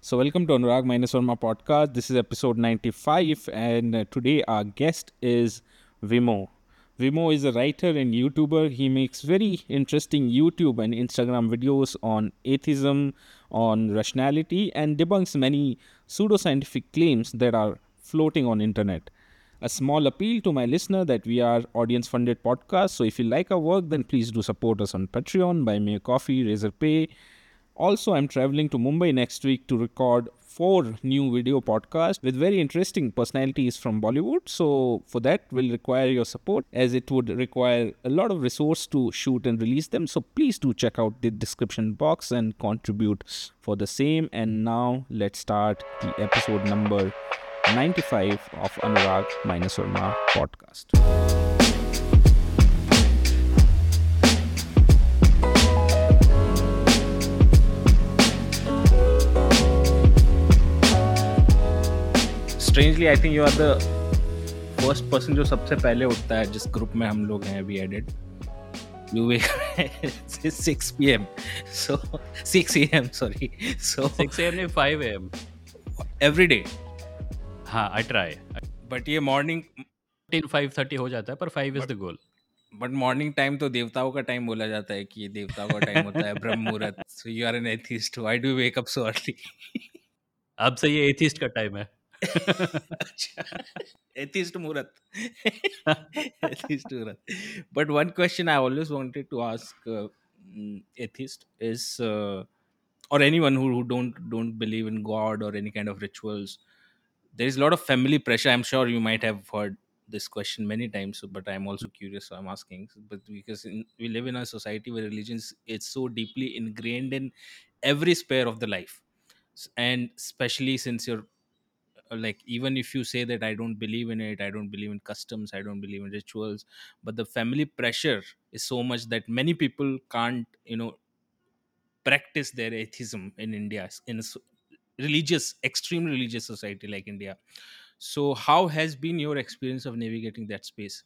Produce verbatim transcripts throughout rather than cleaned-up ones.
So, welcome to Anurag Minus Verma podcast. This is episode ninety-five, and uh, today our guest is Vimo. Vimo is a writer and YouTuber. He makes very interesting YouTube and Instagram videos on atheism, on rationality, and debunks many pseudoscientific claims that are floating on internet. A small appeal to my listener that we are audience funded podcast. So if you like our work, then please do support us on Patreon, buy me a coffee, Razorpay. Also, I'm traveling to Mumbai next week to record four new video podcasts with very interesting personalities from Bollywood. So, for that, will require your support as it would require a lot of resource to shoot and release them. So, please do check out the description box and contribute for the same. And now, let's start the episode number ninety-five of Anurag Minus Verma podcast. Strangely, I think you are the first person जो सबसे पहले उठता है जिस group में हम लोग हैं अभी added. You wake it's six p.m. So six a.m. Sorry. So six a m नहीं five a m every day. हाँ आई ट्राई But ये morning टिल फाइव थर्टी हो जाता है पर five is But- the goal. but morning time तो देवताओं का टाइम बोला जाता है कि ये देवताओं का टाइम होता है ब्रह्म मुहूर्त. So you are an atheist. Why do you wake up so early? अब से ये एथिस्ट का टाइम है. Atheist Murat. Atheist Murat. But one question I always wanted to ask uh, mm, atheist is, uh, or anyone who, who don't don't believe in God or any kind of rituals, there is a lot of family pressure. I'm sure you might have heard this question many times, but I'm also curious, so I'm asking. But because in, we live in a society where religion is it's so deeply ingrained in every sphere of the life, S- and especially since you're uh, like, even if you say that I don't believe in it, I don't believe in customs, I don't believe in rituals, but the family pressure is so much that many people can't, you know, practice their atheism in India, in a s- religious, extreme religious society like India. So how has been your experience of navigating that space,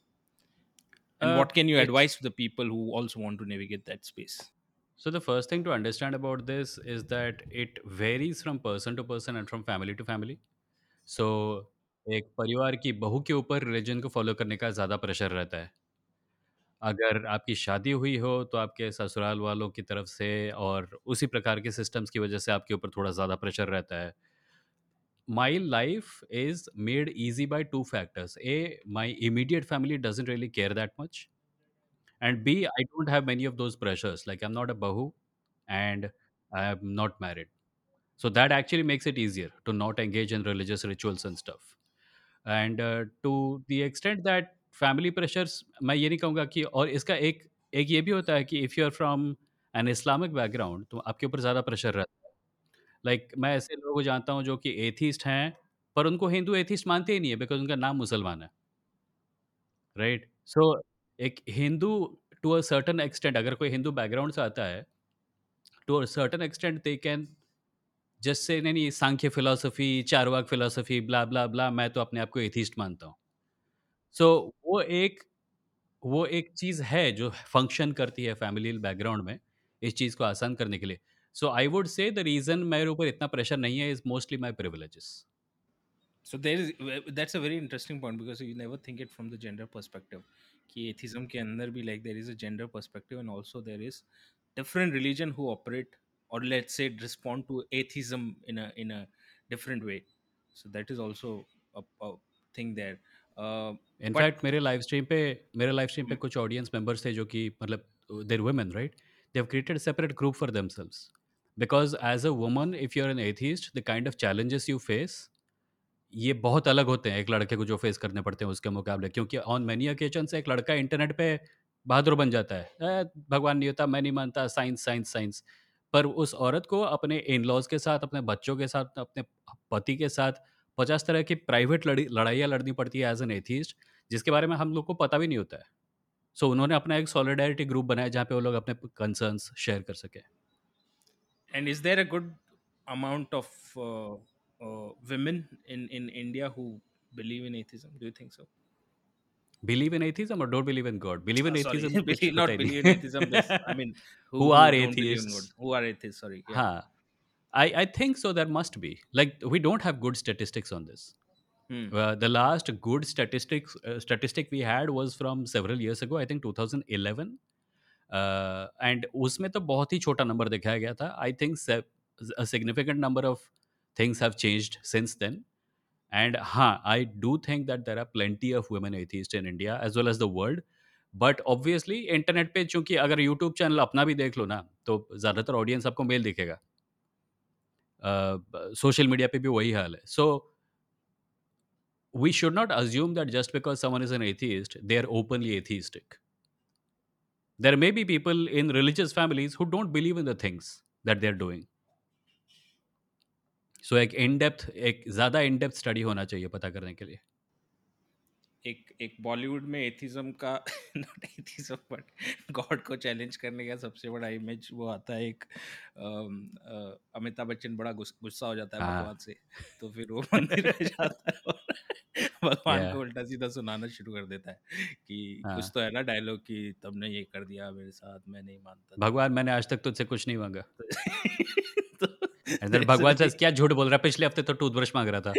and what can you advise to the people who also want to navigate that space? So the first thing to understand about this is that it varies from person to person and from family to family. So एक परिवार की बहू के ऊपर religion को follow करने का ज़्यादा प्रेशर रहता है. अगर आपकी शादी हुई हो तो आपके ससुराल वालों की तरफ से और उसी प्रकार के सिस्टम्स की वजह से आपके ऊपर थोड़ा ज़्यादा प्रेशर रहता है. My life is made easy by two factors. A, my immediate family doesn't really care that much. And B, I don't have many of those pressures. Like I'm not a bahu and I'm not married. So that actually makes it easier to not engage in religious rituals and stuff. And uh, to the extent that family pressures, मैं ये नहीं कहूँगा कि और इसका एक एक ये भी होता है कि if you are from an Islamic background तो आपके ऊपर ज़्यादा प्रेशर रहता है. लाइक like, मैं ऐसे लोगों को जानता हूँ जो कि एथीस्ट हैं पर उनको हिंदू एथीस्ट मानते ही नहीं है बिकॉज उनका नाम मुसलमान है, राइट? सो एक Hindu to a certain extent अगर कोई हिंदू बैकग्राउंड से आता है to a certain extent they can just say नहीं नहीं Samkhya philosophy Charvaka philosophy blah blah blah मैं तो अपने आप को एथीस्ट मानता हूँ. सो वो एक वो एक चीज़ है जो फंक्शन करती है फैमिली बैकग्राउंड में इस चीज़ को आसान करने के लिए. So I would say the reason मेरे ऊपर इतना प्रेशर नहीं है is mostly my privileges. So there is that's a very interesting point because you never think it from the gender perspective. कि atheism के अंदर भी like there is a gender perspective, and also there is different religion who operate, or let's say respond to atheism in a in a different way. So that is also a, a thing there. Uh, but in fact मेरे live stream पे मेरे live stream पे कुछ audience members थे जो कि मतलब there women right they have created separate group for themselves because as a woman if you are an atheist the kind of challenges you face ये बहुत अलग होते हैं एक लड़के को जो फेस करने पड़ते हैं उसके मुकाबले क्योंकि ऑन मेनी ओकेजन से एक लड़का इंटरनेट पे बहादुर बन जाता है "ए, भगवान नहीं होता मैं नहीं मानता साइंस साइंस साइंस पर उस औरत को अपने इन लॉज के साथ अपने बच्चों के साथ अपने पति के साथ पचास तरह की प्राइवेट लड़ी लड़ाइयाँ लड़नी पड़ती है एज एन एथीस्ट जिसके बारे में हम लोग को पता भी नहीं होता है. सो so, उन्होंने अपना एक सॉलिडारिटी ग्रुप बनाया जहाँ पे वो लोग अपने कंसर्न्स शेयर कर सके. and is there a good amount of uh, uh, women in in India who believe in atheism? Do you think so? Believe in atheism और don't believe in God. Believe Uh, in sorry, atheism तो कुछ believe होता not ही believe in atheism. This, I नहीं. mean, who who who are don't believe in God, atheists. who are atheists. Sorry, yeah. हाँ, I, I think so. There must be. Like, we don't have good statistics on this. Hmm. Uh, the last good statistics uh, statistic we had was from several years ago, I think twenty eleven. And उसमें तो बहुत ही छोटा number दिखाया गया था. I think a significant number of things have changed since then. And हाँ, I do think that there are plenty of women atheists in India as well as the world. But obviously internet पे चूंकि अगर YouTube channel अपना भी देख लो ना, तो ज़्यादातर ऑडियंस आपको मेल दिखेगा. सोशल मीडिया पे भी वही हाल है. सो we should not assume that just because someone is an atheist, they are openly atheistic. There may be people in religious families who don't believe in the things that they're doing. So एक in depth एक ज़्यादा in depth study होना चाहिए पता करने के लिए. एक एक बॉलीवुड में एथिज्म का नॉट एथिज्म बट गॉड को चैलेंज करने का सबसे बड़ा इमेज वो आता है एक अम, अ, अमिताभ बच्चन बड़ा गुस, गुस्सा हो जाता है हाँ. भगवान से, तो फिर वो मंदिर में जाता है और भगवान या. को उल्टा सीधा सुनाना शुरू कर देता है कि कुछ हाँ. तो है ना डायलॉग कि तुमने ये कर दिया मेरे साथ, मैं नहीं मानता तुम भगवान, तो मैंने आज तक तुझसे कुछ नहीं मांगा. तो एंड देन there's a भगवान से very क्या झूठ बोल रहा है, पिछले हफ्ते तो टूथब्रश मांग रहा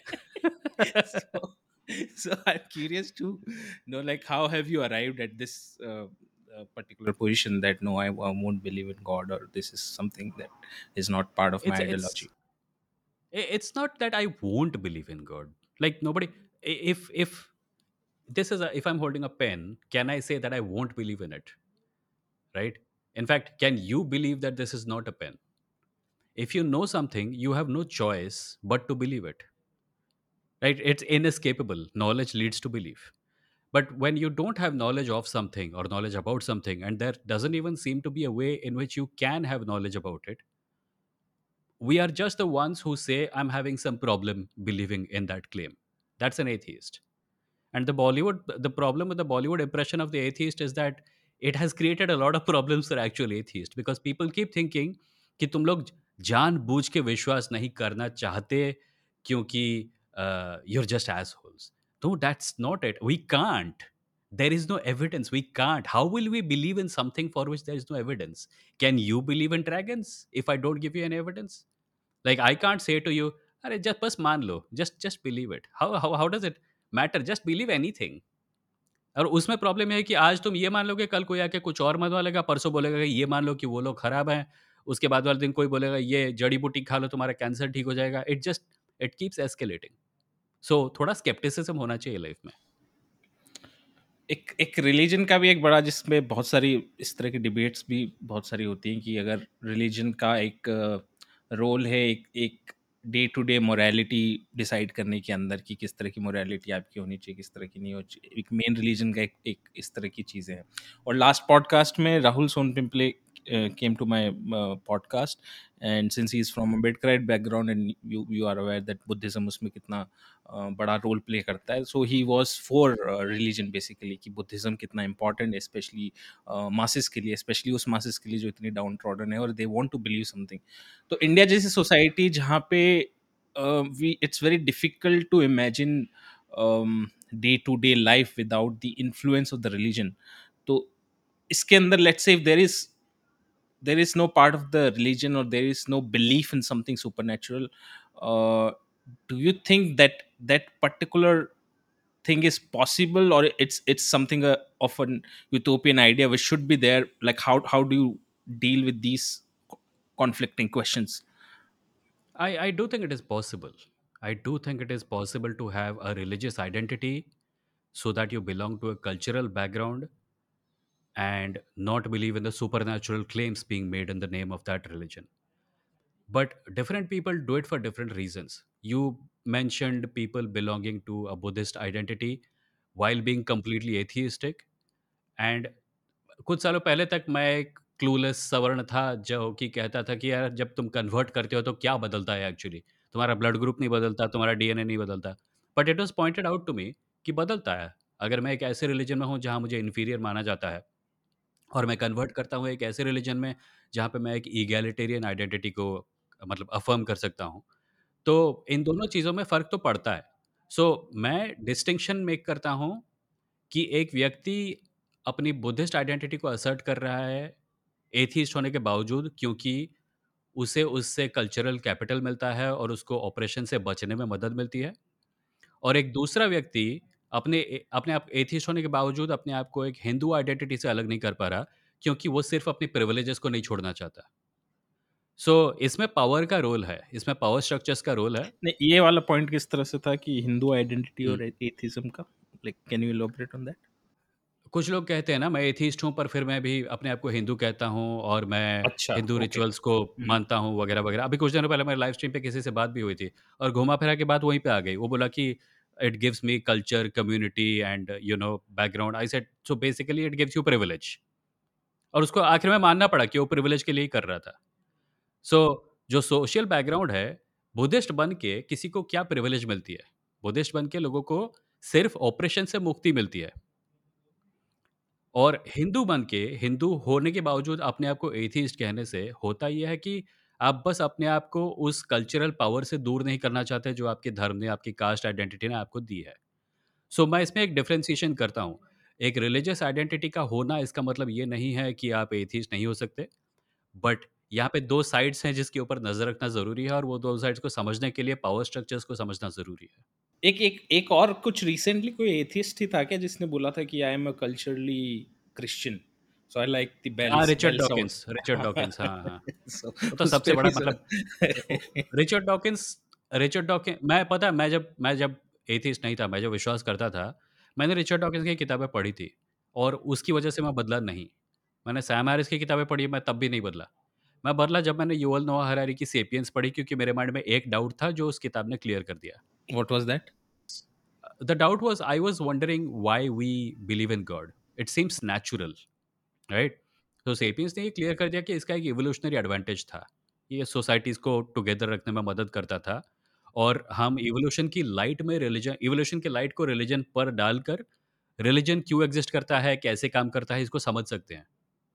था. so so I'm curious to know like how have you arrived at this uh, uh, particular position that no I, I won't believe in god or this is something that is not part of my it's it's ideology. it's not that I won't believe in God. Like nobody. If if this is a, if I'm holding a pen, can I say that I won't believe in it? Right. In fact, can you believe that this is not a pen? If you know something, you have no choice but to believe it. Right. It's inescapable. Knowledge leads to belief. But when you don't have knowledge of something or knowledge about something, and there doesn't even seem to be a way in which you can have knowledge about it, we are just the ones who say, I'm having some problem believing in that claim. That's an atheist. And the Bollywood, the problem with the Bollywood impression of the atheist is that it has created a lot of problems for actual atheists because people keep thinking कि तुम लोग जानबूझ के विश्वास नहीं करना चाहते क्योंकि uh, you're just assholes. No, that's not it. We can't. There is no evidence. We can't. How will we believe in something for which there is no evidence? Can you believe in dragons if I don't give you any evidence? Like I can't say to you, अरे just बस मान लो, just just believe it. How how how does it matter? Just believe anything. और उसमें problem ये है कि आज तुम ये मान लोगे, कल कोई आके कुछ और मान लेगा, परसों बोलेगा कि ये मान लो कि वो लोग खराब हैं, उसके बाद वाले दिन कोई बोलेगा ये जड़ी बूटी खा लो तुम्हारा कैंसर ठीक हो जाएगा. It just it keeps escalating. So थोड़ा स्केप्टिसिज्म होना चाहिए लाइफ में. एक एक रिलीजन का भी एक बड़ा जिसमें बहुत सारी इस तरह की डिबेट्स भी बहुत सारी होती हैं कि अगर रिलीजन का एक रोल है एक एक day to day morality decide करने के अंदर कि किस तरह की मोरालिटी आपकी होनी चाहिए किस तरह की नहीं होनी चाहिए, एक मेन रिलीजन का एक, एक इस तरह की चीज़ें हैं. और लास्ट पॉडकास्ट में Rahul Sonpimple came to my podcast and since he is from Ambedkarite background and you you are aware that Buddhism उसमें कितना uh, बड़ा रोल प्ले करता है. So he was for religion basically कि बुद्धिज्म कितना इंपॉर्टेंट है स्पेशली मासेस के लिए, स्पेशली उस मासेस के लिए जो इतनी डाउन ट्रॉडन है और they want to believe something. तो इंडिया जैसी सोसाइटी जहाँ पे we it's very difficult to imagine day to day life without the influence of the religion. तो इसके अंदर let's say if there is there is no part of the religion or there is no belief in something supernatural, uh, do you think that that particular thing is possible or it's it's something uh, of an utopian idea which should be there? Like how how do you deal with these co- conflicting questions? I, I do think it is possible. I do think it is possible to have a religious identity so that you belong to a cultural background and not believe in the supernatural claims being made in the name of that religion. But different people do it for different reasons. You mentioned people belonging to a Buddhist identity while being completely atheistic. And कुछ सालों पहले तक मैं एक clueless सवर्ण था जो कि कहता था कि यार जब तुम कन्वर्ट करते हो तो क्या बदलता है एक्चुअली. तुम्हारा ब्लड ग्रुप नहीं बदलता, तुम्हारा डीएनए नहीं बदलता. But it was pointed out to me कि बदलता है. अगर मैं एक ऐसे रिलीजन में हूँ जहाँ मुझे इन्फीरियर माना जाता है और मैं कन्वर्ट करता हूँ एक ऐसे रिलीजन में जहाँ पे मैं एक ईगैलिटेरियन आइडेंटिटी को मतलब अफर्म कर सकता हूँ, तो इन दोनों चीज़ों में फ़र्क तो पड़ता है. सो so, मैं डिस्टिंक्शन मेक करता हूँ कि एक व्यक्ति अपनी बुद्धिस्ट आइडेंटिटी को असर्ट कर रहा है एथिस्ट होने के बावजूद, क्योंकि उसे उससे कल्चरल कैपिटल मिलता है और उसको ऑपरेशन से बचने में मदद मिलती है। और एक दूसरा व्यक्ति अपने ए अपने आप एथिस्ट होने के बावजूद अपने आप को एक हिंदू आइडेंटिटी से अलग नहीं कर पा रहा, क्योंकि वो सिर्फ़ अपने प्रिविलेजेस को नहीं छोड़ना चाहता। सो इसमें पावर का रोल है, इसमें पावर स्ट्रक्चर्स का रोल है। नहीं, ये वाला पॉइंट किस तरह से था कि हिंदू आइडेंटिटी हुँ। और एथिज्म का? Like can you elaborate on that? कुछ लोग कहते हैं ना मैं एथिस्ट हूँ पर फिर मैं भी अपने आप को हिंदू कहता हूँ और मैं अच्छा, हिंदू ओके। रिचुअल्स को हुँ। मानता हूँ वगैरह, वगैरह। अभी कुछ दिनों पहले मेरे लाइव स्ट्रीम पे किसी से बात भी हुई थी और घुमा-फिरा के बात वहीं पे आ गई। वो बोला कि it gives me culture, community and you know background. I said so basically it gives you privilege. और उसको आखिर में मानना पड़ा कि वो प्रिविलेज के लिए ही कर रहा था। सो जो सोशल बैकग्राउंड है, बुद्धिस्ट बन के किसी को क्या प्रिविलेज मिलती है? बुद्धिस्ट बन के लोगों को सिर्फ़ ऑपरेशन से मुक्ति मिलती है। और हिंदू बन के, हिंदू होने के बावजूद अपने आप को एथिस्ट कहने से होता ये है कि आप बस अपने आप को उस कल्चरल पावर से दूर नहीं करना चाहते जो आपके धर्म ने, आपकी कास्ट आइडेंटिटी ने आपको दी है। सो मैं इसमें एक डिफरेंशिएशन करता हूँ। एक रिलिजियस आइडेंटिटी का होना इसका मतलब ये नहीं है कि आप एथिस्ट नहीं हो सकते, बट यहाँ पे दो साइड्स हैं जिसके ऊपर नज़र रखना ज़रूरी है और वो दो साइड्स को समझने के लिए पावर स्ट्रक्चर्स को समझना ज़रूरी है। एक एक एक और कुछ रिसेंटली कोई एथिस्ट ही था क्या जिसने बोला था कि I am a culturally Christian, so I like the हाँ, bells Richard bell sound. Dawkins Richard Dawkins हाँ, हाँ। सो वो तो उस सबसे पे बड़ा भी मतलब अ, oh sir. Richard Dawkins Richard Dawkin मैं पता है मैं जब मैं जब एथिस्ट नहीं था, मैं जब विश्वास करता था, मैंने रिचर्ड डॉकिंस की किताबें पढ़ी थी और उसकी वजह से मैं बदला नहीं। मैंने सैम हैरिस की किताबें पढ़ी, मैं तब भी नहीं बदला। मैं बदला जब मैंने युवल नोआ हरारी की सेपियंस पढ़ी क्योंकि मेरे माइंड में एक डाउट था जो उस किताब ने क्लियर कर दिया। What was that? The doubt was I was wondering why we believe in God? It seems natural. Right. तो सेपियंस ने ये क्लियर कर दिया कि इसका एक इवोल्यूशनरी एडवांटेज था। ये सोसाइटीज को टुगेदर रखने में मदद करता था और हम इवोल्यूशन की लाइट में रिलीजन इवोल्यूशन की लाइट को रिलीजन पर डालकर रिलीजन क्यों एग्जिस्ट करता है, कैसे काम करता है, इसको समझ सकते हैं।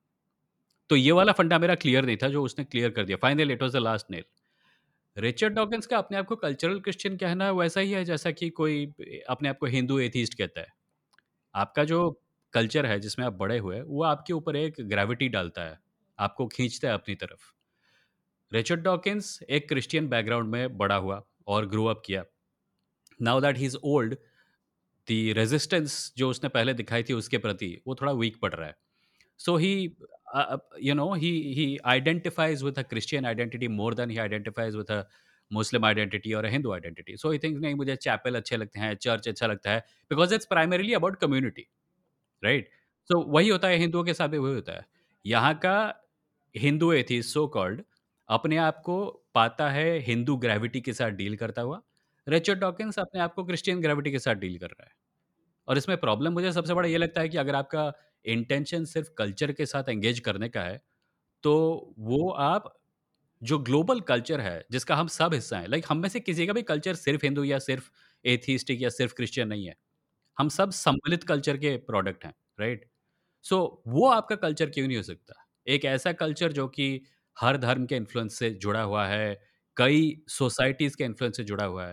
तो ये वाला फंडा मेरा क्लियर नहीं था जो उसने क्लियर कर दिया। Finally it was the last nail. Richard Dawkins का अपने आप को कल्चरल क्रिश्चियन कहना वैसा ही है जैसा कि कोई अपने आप को हिंदू एथीस्ट कहता है। आपका जो कल्चर है जिसमें आप बड़े हुए, वो आपके ऊपर एक ग्रेविटी डालता है, आपको खींचता है अपनी तरफ। रिचर्ड डॉकिंस एक क्रिश्चियन बैकग्राउंड में बड़ा हुआ और ग्रो अप किया। Now that he is old, the resistance जो उसने पहले दिखाई थी उसके प्रति, वो थोड़ा वीक पड़ रहा है। So he uh, you know he he identifies with a Christian identity more than he identifies with a Muslim identity or a Hindu identity. So he thinks नहीं मुझे चैपल अच्छे लगते हैं, चर्च अच्छा लगता है, because it's primarily about community, right? So वही होता है हिंदुओं के साथ भी वही होता है। यहाँ का हिंदू एथीस्ट सो कॉल्ड अपने आप को पाता है हिंदू ग्रेविटी के साथ डील करता हुआ। रिचर्ड डॉकिंस अपने आप को क्रिश्चियन ग्रेविटी के साथ डील कर रहा है। और इसमें प्रॉब्लम मुझे सबसे बड़ा ये लगता है कि अगर आपका इंटेंशन सिर्फ कल्चर के साथ एंगेज करने का है, तो वो आप जो ग्लोबल कल्चर है, जिसका हम सब हिस्सा हैं, लाइक हम में से किसी का भी कल्चर सिर्फ हिंदू या सिर्फ एथियस्टिक या सिर्फ क्रिश्चियन नहीं है। हम सब सम्मिलित कल्चर के प्रोडक्ट हैं, राइट? सो वो आपका कल्चर क्यों नहीं हो सकता? एक ऐसा कल्चर जो कि हर धर्म के इन्फ्लुएंस से जुड़ा हुआ है, कई सोसाइटीज़ के इन्फ्लुएंस से जुड़ा हुआ है।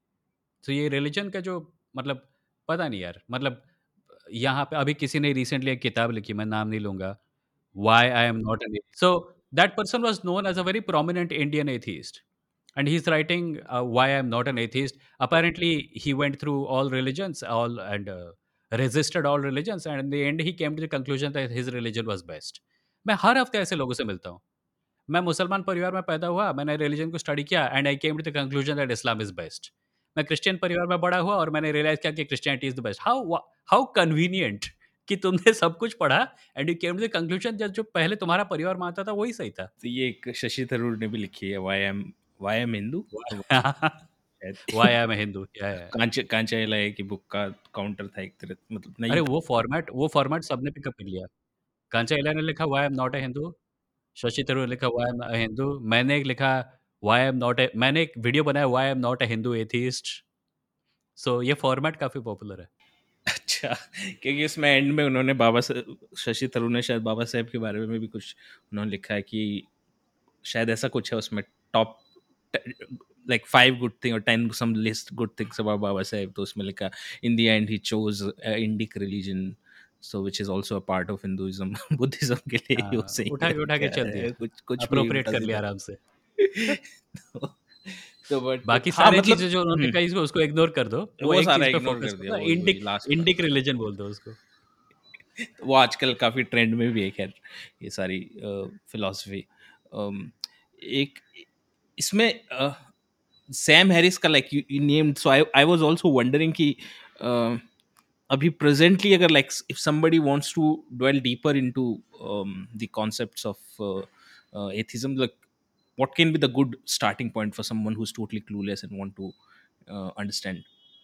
तो ये रिलिजन का जो मतलब पता नहीं यार, मतलब यहाँ पे अभी किसी ने रिसेंटली एक किताब लिखी, मैं नाम नहीं लूँगा, why I am not an atheist. So that person was known as a very prominent Indian atheist and he's writing uh, why I'm not an atheist. Apparently he went through all religions all and uh, resisted all religions and in the end he came to the conclusion that his religion was best. मैं हर हफ्ते ऐसे लोगों से मिलता हूँ। मैं मुसलमान परिवार में पैदा हुआ, मैंने रिलीजन को स्टडी किया and I came to the conclusion that Islam is best. मैं क्रिश्चियन परिवार में बड़ा हुआ और मैंने रियलाइज किया कि Christianity is the best. How how convenient कि तुमने सब कुछ पढ़ा and you came to the conclusion जो जो पहले तुम्हारा परिवार मानता था वही सही था। तो ये एक शशि थरूर ने भी लिखी है, why I am why I am Hindu, और व्हाई शायद आई एम हिंदू क्या है? कांच कांचाइलाए की बुक का काउंटर था एक तरह, मतलब नहीं अरे था। वो फॉर्मेट वो फॉर्मेट सबने पिकअप कर लिया। कांचा इला ने लिखा why I am not a Hindu, Shashi Tharoor ने लिखा why I am a Hindu, मैंने एक लिखा why I am not a मैंने एक वीडियो बनाया why I am not a Hindu atheist. So ये फॉर्मेट काफ़ी पॉपुलर है। अच्छा, क्योंकि उसमें एंड में उन्होंने बाबा सा शशि थरूर ने शायद बाबा साहेब के बारे में भी कुछ उन्होंने लिखा है कि शायद ऐसा कुछ है उसमें, top like five good thing और ten some list good things about Baba Saheb, तो उसमें लिखा in the end he chose Indic religion, so which is also a part of Hinduism. Buddhism के लिए ही वो हाँ, सही उठा के उठा के रहता चल है, दिया, कुछ कुछ भी अप्रोप्रिएट उल्टा कर लिया सीधा। आराम से। तो, तो बट बाकी हाँ सारी मतलब चीज़ें जो उन्होंने हम्म, कही उसको इग्नोर कर दो, वो वो एक सारा चीज़ पे इग्नोर फ़ोकस कर दिया, करो, वही वही इंडिक लास्ट का। इंडिक रिलिजन बोल दो उसको। वो आजकल काफी ट्रेंड में भी है खैर, ये सारी फिलॉसफी। एक इसमें सैम हैरिस का like you named, so I I was also wondering कि uh, अभी प्रेजेंटली अगर like if somebody wants to dwell deeper into um, the concepts of uh, uh, atheism, like what can be the good starting point for someone who's totally clueless and want to uh, understand?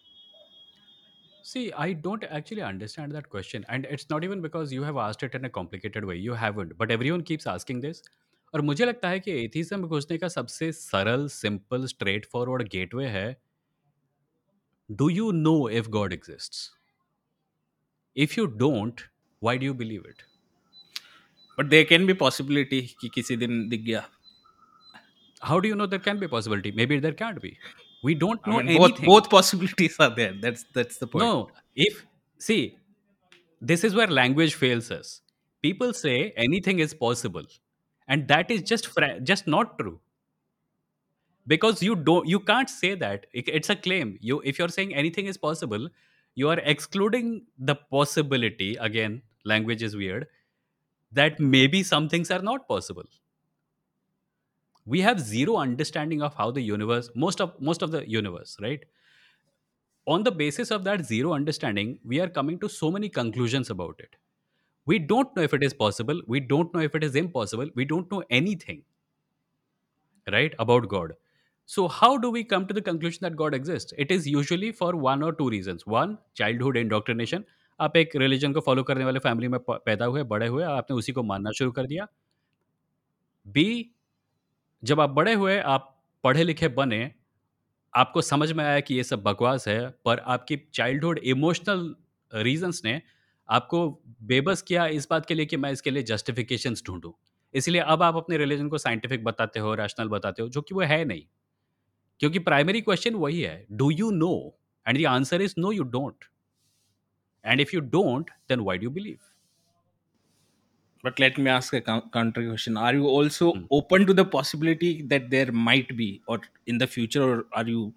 See, I don't actually understand that question, and it's not even because you have asked it in a complicated way. You haven't, but everyone keeps asking this. और मुझे लगता है कि atheism में घुसने का सबसे सरल, सिंपल, स्ट्रेट फॉरवर्ड गेटवे है, do you know if God exists? If you don't, why do you believe it? But there can be possibility कि किसी दिन दिख गया। How do you know there can be a possibility? Maybe there can't be. We don't I know mean, both anything. both possibilities are there. That's that's the point. No, if see, this is where language fails us. People say anything is possible, and that is just fra- just not true, because you don't you can't say that. It- it's a claim. You If you're saying anything is possible, you are excluding the possibility. Again, language is weird, that maybe some things are not possible. We have zero understanding of how the universe, most of most of the universe, right? On the basis of that zero understanding, we are coming to so many conclusions about it. We don't know if it is possible, we don't know if it is impossible, we don't know anything, right, about God. So how do we come to the conclusion that God exists? It is usually for one or two reasons. One, childhood indoctrination. आप एक religion को follow करने वाले family में प- पैदा हुए, बड़े हुए, आपने उसी को मानना शुरू कर दिया। बी, जब आप बड़े हुए, आप पढ़े लिखे बने, आपको समझ में आया कि ये सब बकवास है, पर आपकी चाइल्डहुड इमोशनल रीजंस ने आपको बेबस किया इस बात के लिए कि मैं इसके लिए जस्टिफिकेशंस ढूंढूं। इसलिए अब आप अपने रिलीजन को साइंटिफिक बताते हो, रैशनल बताते हो, जो कि वो है नहीं। क्योंकि प्राइमरी क्वेश्चन वही है, do you know? And the answer is no, you don't. And if you don't, then why do you believe? But let me ask a coun- counter question. Are you also open to the possibility that there might be, or in the future, or are you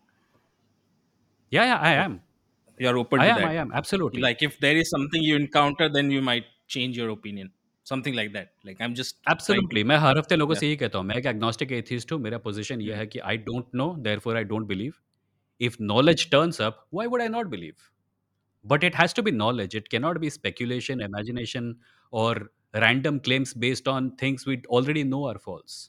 या या I like am you are open I to am that? I am absolutely Like if there is something you encounter, then you might change your opinion. Something like that. Like I'm just trying absolutely to, मैं हर हफ्ते लोगों yeah. से यही कहता हूँ, मैं एक agnostic atheist हूँ। मेरा पोजीशन ये Hmm. है कि I don't know, therefore I don't believe. If knowledge turns up, why would I not believe? But it has to be knowledge. It cannot be speculation, imagination, or random claims based on things we already know are false.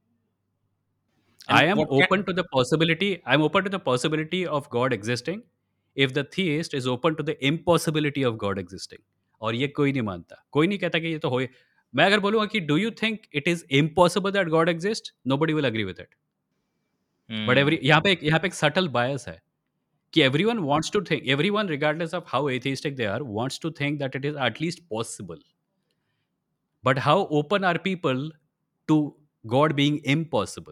I And am what can open to the possibility. I'm open to the possibility of God existing. If the theist is open to the impossibility of God existing, और ये कोई नहीं मानता, कोई नहीं कहता कि ये तो हो। मैं अगर बोलूंगा कि do you think it is impossible that God exist, nobody will agree with it. But hmm. Every यहाँ पे एक यहाँ पे एक सटल बायस है कि everyone wants to think, everyone regardless of how atheistic they are wants to think that it is at least possible. But how open are people to God being impossible?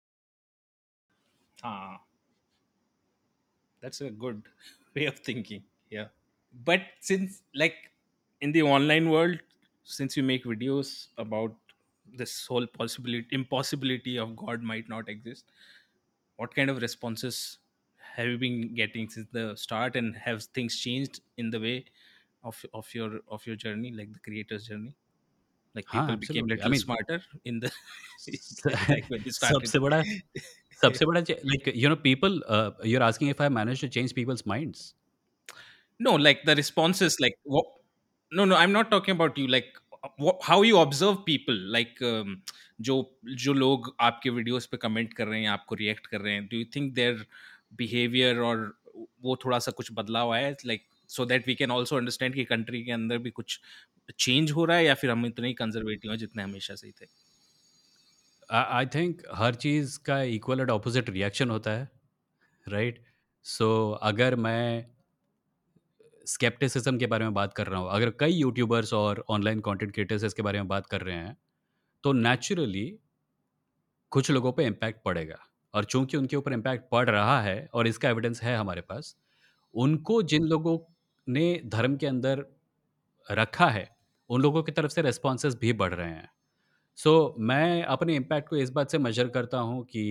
Ah, that's a good way of thinking. Yeah. But since like in the online world, since you make videos about this whole possibility impossibility of God might not exist, what kind of responses have you been getting since the start, and have things changed in the way of of your of your journey, like the creator's journey? Like हाँ, people became absolutely, I little mean, smarter in the like when you started. सबसे बड़ा सबसे बड़ा like, you know, people, uh, you're asking if I managed to change people's minds. No, like the responses, like what? No, no, I'm not talking about you. Like what, how you observe people, like um, जो जो लोग आपके videos पे comment कर रहे हैं, आपको react कर रहे हैं, do you think their behaviour और वो थोड़ा सा कुछ बदलाव आया है, like so that we can also understand कि कंट्री के अंदर भी कुछ चेंज हो रहा है, या फिर हम इतने ही कंजर्वेटिव हैं जितने हमेशा से ही थे? आई थिंक हर चीज़ का इक्वल एंड ऑपोजिट रिएक्शन होता है, राइट? सो अगर मैं स्केप्टिसिज्म के बारे में बात कर रहा हूँ, अगर कई यूट्यूबर्स और ऑनलाइन कंटेंट क्रिएटर्स इसके बारे में बात कर रहे हैं, तो नेचुरली कुछ लोगों पे इम्पैक्ट पड़ेगा। और चूंकि उनके ऊपर इम्पैक्ट पड़ रहा है और इसका एविडेंस है हमारे पास, उनको जिन लोगों ने धर्म के अंदर रखा है, उन लोगों की तरफ से रिस्पॉन्सेज़ भी बढ़ रहे हैं। सो मैं अपने इम्पैक्ट को इस बात से मेज़र करता हूँ कि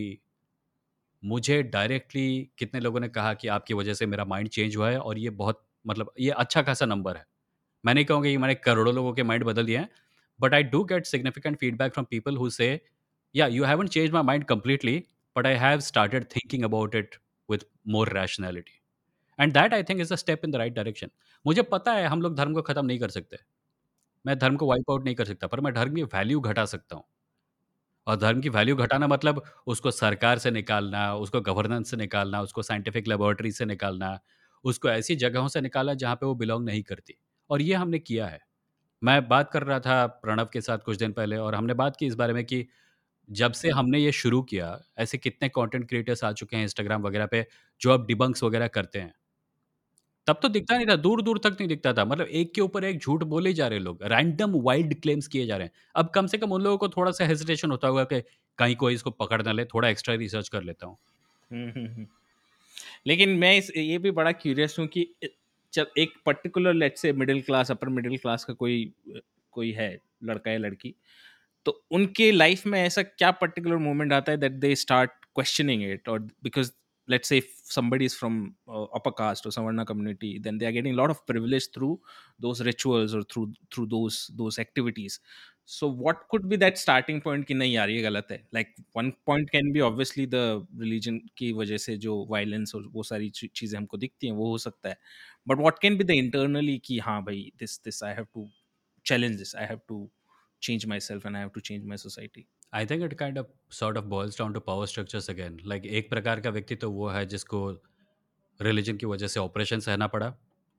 मुझे डायरेक्टली कितने लोगों ने कहा कि आपकी वजह से मेरा माइंड चेंज हुआ है और ये बहुत मतलब ये अच्छा खासा नंबर है। मैं नहीं कहूँगा कि मैंने करोड़ों लोगों के माइंड बदल दिए हैं, but I do get significant feedback from people who say, "yeah you haven't changed my mind completely, but I have started thinking about it with more rationality." And that I think is a step in the right direction. मुझे पता है हम लोग धर्म को खत्म नहीं कर सकते। मैं धर्म को वाइप आउट नहीं कर सकता, पर मैं धर्म की वैल्यू घटा सकता हूँ। और धर्म की वैल्यू घटाना मतलब उसको सरकार से निकालना, उसको गवर्नेंस से निकालना, उसको साइंटिफिक लैबोरेटरी से निकालना, उसको ऐसी जगहों से निकालना जहाँ पे वो बिलॉन्ग नहीं करती। और ये हमने किया है। मैं बात कर रहा था प्रणव के साथ कुछ दिन पहले और हमने बात की इस बारे में कि जब से हमने ये शुरू किया, ऐसे कितने कंटेंट क्रिएटर्स आ चुके हैं इंस्टाग्राम वगैरह पे, जो अब डिबंक्स वगैरह करते हैं। तब तो दिखता नहीं था, दूर-दूर तक नहीं दिखता था। मतलब एक के ऊपर एक झूठ बोले जा रहे हैं लोग, रैंडम वाइल्ड क्लेम्स किए जा रहे हैं। अब कम से कम उन लोगों को थोड़ा-सा हेजिटेशन होता होगा कि कहीं कोई इसको पकड़ ना ले, थोड़ा एक्स्ट्रा रिसर्च कर लेता हूँ। हम्म, हम्म, हम्म। लेकिन मैं इस ये भी बड़ा क्यूरियस हूँ कि जब एक particular let's say middle class upper middle class का कोई कोई है, लड़का या लड़की, तो उनके लाइफ में ऐसा क्या पर्टिकुलर मोमेंट आता है that they start questioning it, और because let's say if somebody is from uh, upper caste or savarna community, then they are getting a lot of privilege through those rituals or through through those those activities. So what could be that starting point कि नहीं यार ये गलत है? Like one point can be obviously the religion की वजह से जो violence और वो सारी ची- चीजें हमको दिखती हैं वो हो सकता है, but what can be the internally कि हाँ भाई this this I have to challenge this, I have to change myself and I have to change my society. I think it kind of sort of boils down to power structures again. Like एक प्रकार का व्यक्ति तो वो है जिसको religion की वजह से ऑपरेशन सहना पड़ा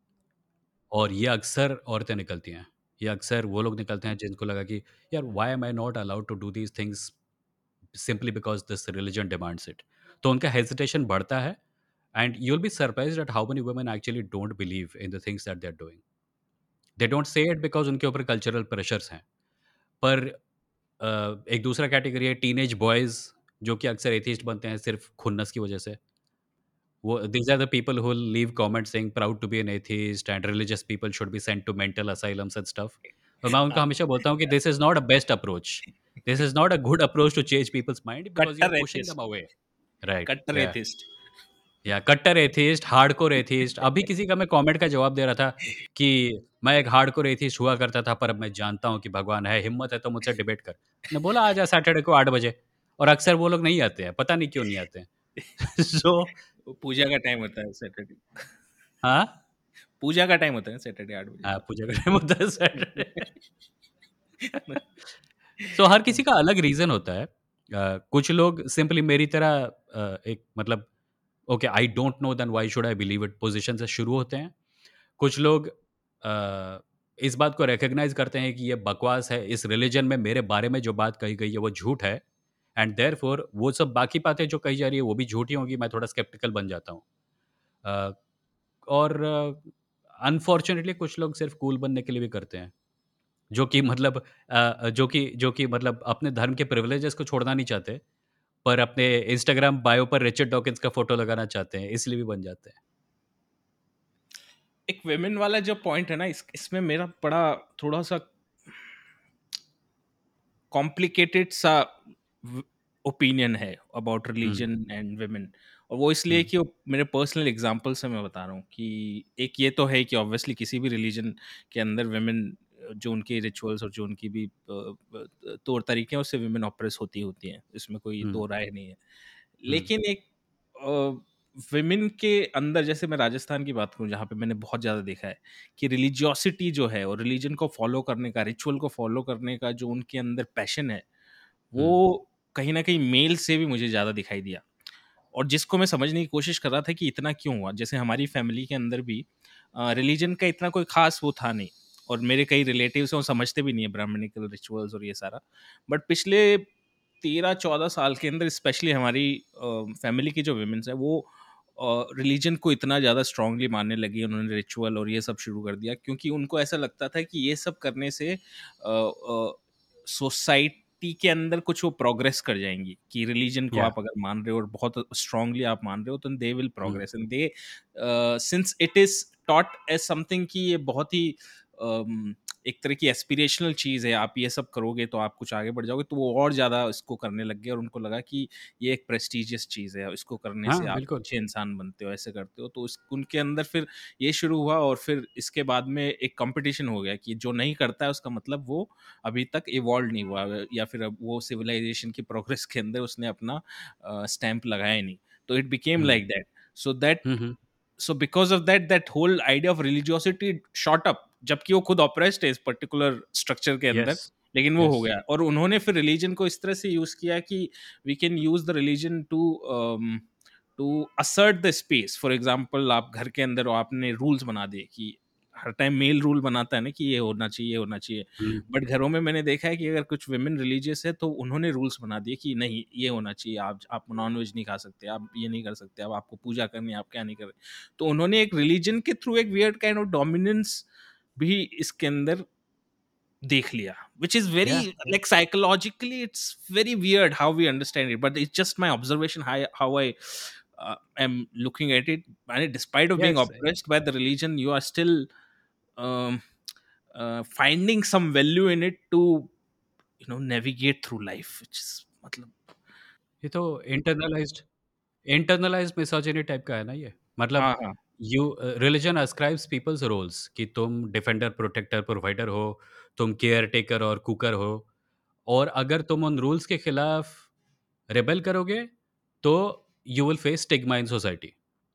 और ये अक्सर औरतें निकलती हैं। ये अक्सर वो लोग निकलते हैं जिनको लगा कि यार why am I not allowed to do these things simply because this religion demands it. तो उनका हेजिटेशन बढ़ता है and you will be surprised at how many women actually don't believe in the things that they are doing. They don't say it because उनके ऊपर cultural pressures हैं। पर अ, एक दूसरा कैटेगरी है टीनेज बॉयज़ जो कि अक्सर एथिस्ट बनते हैं सिर्फ़ खुन्नस की वजह से। वो these are the people who will leave comments saying proud to be an atheist and religious people should be sent to mental asylums and stuff. और मैं उनको हाँ, हमेशा बोलता हूँ कि this is not a best approach. This is not a good approach to change people's mind because you are कट्टर pushing them atheist, away. Right, कट्टर या एथिस्ट। या कट्टर एथिस्ट, हार्डकोर एथिस्ट। अभी किसी का मैं कमेंट का जवाब दे रहा था कि मैं एक हार्डकोर एथिस्ट हुआ करता था, पर अब मैं जानता हूँ कि भगवान है, हिम्मत है तो मुझसे डिबेट कर। मैंने बोला आ जा सैटरडे को आठ बजे। और अक्सर वो लोग नहीं आते हैं, पता नहीं क्यों नहीं आते हैं। सो वो पूजा का टाइम होता है सैटरडे। हाँ? पूजा का टाइम होता है ना सैटरडे आठ बजे हाँ, तो। पूजा का टाइम होता है सैटरडे। सो हर किसी का अलग रीज़न होता है। अ, कुछ लोग सिंपली मेरी तरह अ, एक मतलब okay I don't know then why should I believe it position से शुरू होते हैं। कुछ लोग अ, इस बात को रिकॉग्नाइज़ करते हैं कि ये बकवास है, इस रिलिजन में मेरे बारे में जो बात कही गई है वो झूठ है एंड देयरफॉर वो सब बाकी बातें जो कही जा रही है वो भी झूठी होंगी, मैं थोड़ा स्केप्टिकल बन जाता हूँ। अ, और अनफॉर्च्युनेटली कुछ लोग सिर्फ़ कूल बनने के लिए भी करते हैं। जो कि मतलब अ अ, जो कि जो कि मतलब अपने धर्म के प्रिविलेजेस को छोड़ना नहीं चाहते, पर अपने इंस्टाग्राम बायो पर रिचर्ड डॉकिंस का फ़ोटो लगाना चाहते हैं, इसलिए भी बन जाते हैं। एक विमेन वाला जो पॉइंट है ना, इस इसमें मेरा बड़ा थोड़ा सा कॉम्प्लिकेटेड सा ओपिनियन है about hmm, religion and women. और वो इसलिए हुँ, कि वो मेरे पर्सनल एग्जांपल से मैं बता रहा हूँ कि एक ये तो है कि ऑब्वियसली किसी भी रिलीजन के अंदर वुमेन जो उनके रिचुअल्स और जो उनकी भी अ, अ, तौर तरीके हैं उससे वुमेन ऑप्रेस होती होती हैं, इसमें कोई हुँ, दो राय नहीं है। हुँ, लेकिन एक विमेन के अंदर, जैसे मैं राजस्थान की बात करूं जहाँ पे मैंने बहुत ज़्यादा देखा है कि रिलीजियोसिटी जो है और रिलीजन को फॉलो करने का, रिचुअल को फॉलो करने का जो उनके अंदर पैशन है, हुँ, वो कहीं ना कहीं मेल से भी मुझे ज़्यादा दिखाई दिया। और जिसको मैं समझने की कोशिश कर रहा था कि इतना क्यों हुआ। जैसे हमारी फैमिली के अंदर भी रिलीजन का इतना कोई खास वो था नहीं, और मेरे कई रिलेटिव्स हैं वो समझते भी नहीं है ब्राह्मणिकल रिचुअल्स और ये सारा। बट पिछले तेरह चौदह साल के अंदर स्पेशली हमारी फैमिली की जो वुमेन्स है वो रिलीजन को इतना ज़्यादा स्ट्रांगली मानने लगी, उन्होंने रिचुअल और ये सब शुरू कर दिया, क्योंकि उनको ऐसा लगता था कि ये सब करने से सोसाइटी के अंदर कुछ वो प्रोग्रेस कर जाएंगी, कि रिलीजन को या आप अगर मान रहे हो और बहुत स्ट्रांगली आप मान रहे हो तो they will hmm, progress and they, since it is taught as something कि ये बहुत ही अम, एक तरह की एस्पिरेशनल चीज़ है, आप ये सब करोगे तो आप कुछ आगे बढ़ जाओगे, तो वो और ज़्यादा इसको करने लग गए और उनको लगा कि ये एक प्रेस्टिजियस चीज़ है, इसको करने से हाँ, आप बिल्कुल। अच्छे इंसान बनते हो, ऐसे करते हो। तो उस उनके अंदर फिर ये शुरू हुआ और फिर इसके बाद में एक कॉम्पिटिशन हो गया कि जो नहीं करता है उसका मतलब वो अभी तक इवॉल्व नहीं हुआ है, या फिर अब वो सिविलाइजेशन की प्रोग्रेस के अंदर उसने अपना स्टैंप लगाया ही नहीं। तो it became hmm. Like that. So that hmm, hmm. So because of that that whole idea of religiosity shot up, जबकि वो खुद ऑप्रेस्ड है इस पर्टिकुलर स्ट्रक्चर के अंदर, यस, लेकिन वो हो यस। गया। और उन्होंने फिर रिलीजन को इस तरह से यूज किया कि we can use the religion to to assert the space. For example, आप घर के अंदर हो, आपने रूल्स बना दिए कि हर टाइम मेल रूल बनाता है ना कि ये होना चाहिए, ये होना चाहिए। हुँ। बट घरों में मैंने देखा है कि अगर कुछ विमेन रिलीजियस है तो उन्होंने रूल्स बना दिए कि नहीं, ये होना चाहिए, आप आप नॉन वेज नहीं खा सकते, आप ये नहीं कर सकते, अब आपको पूजा करनी है, आप क्या नहीं कर रहे। तो उन्होंने एक रिलीजन के थ्रू एक वियर्ड काइंड ऑफ डोमिनेंस भी इसके अंदर देख लिया, which is very या, या। like psychologically it's very weird how we understand it, but it's just my observation how, how I uh, am looking at it. And despite of being yes. oppressed by the religion, you are still um, uh, finding some value in it to you know navigate through life, which is matlab, ये तो इंटरनलाइज़्ड इंटरनलाइज़्ड misogyny type का है ना ये। मतलब हाँ हाँ you uh, religion ascribes people's roles कि तुम डिफेंडर, प्रोटेक्टर, प्रोवाइडर हो, तुम केयर टेकर और कुकर हो, और अगर तुम उन रूल्स के खिलाफ रेबेल करोगे, तो you will face stigma in society.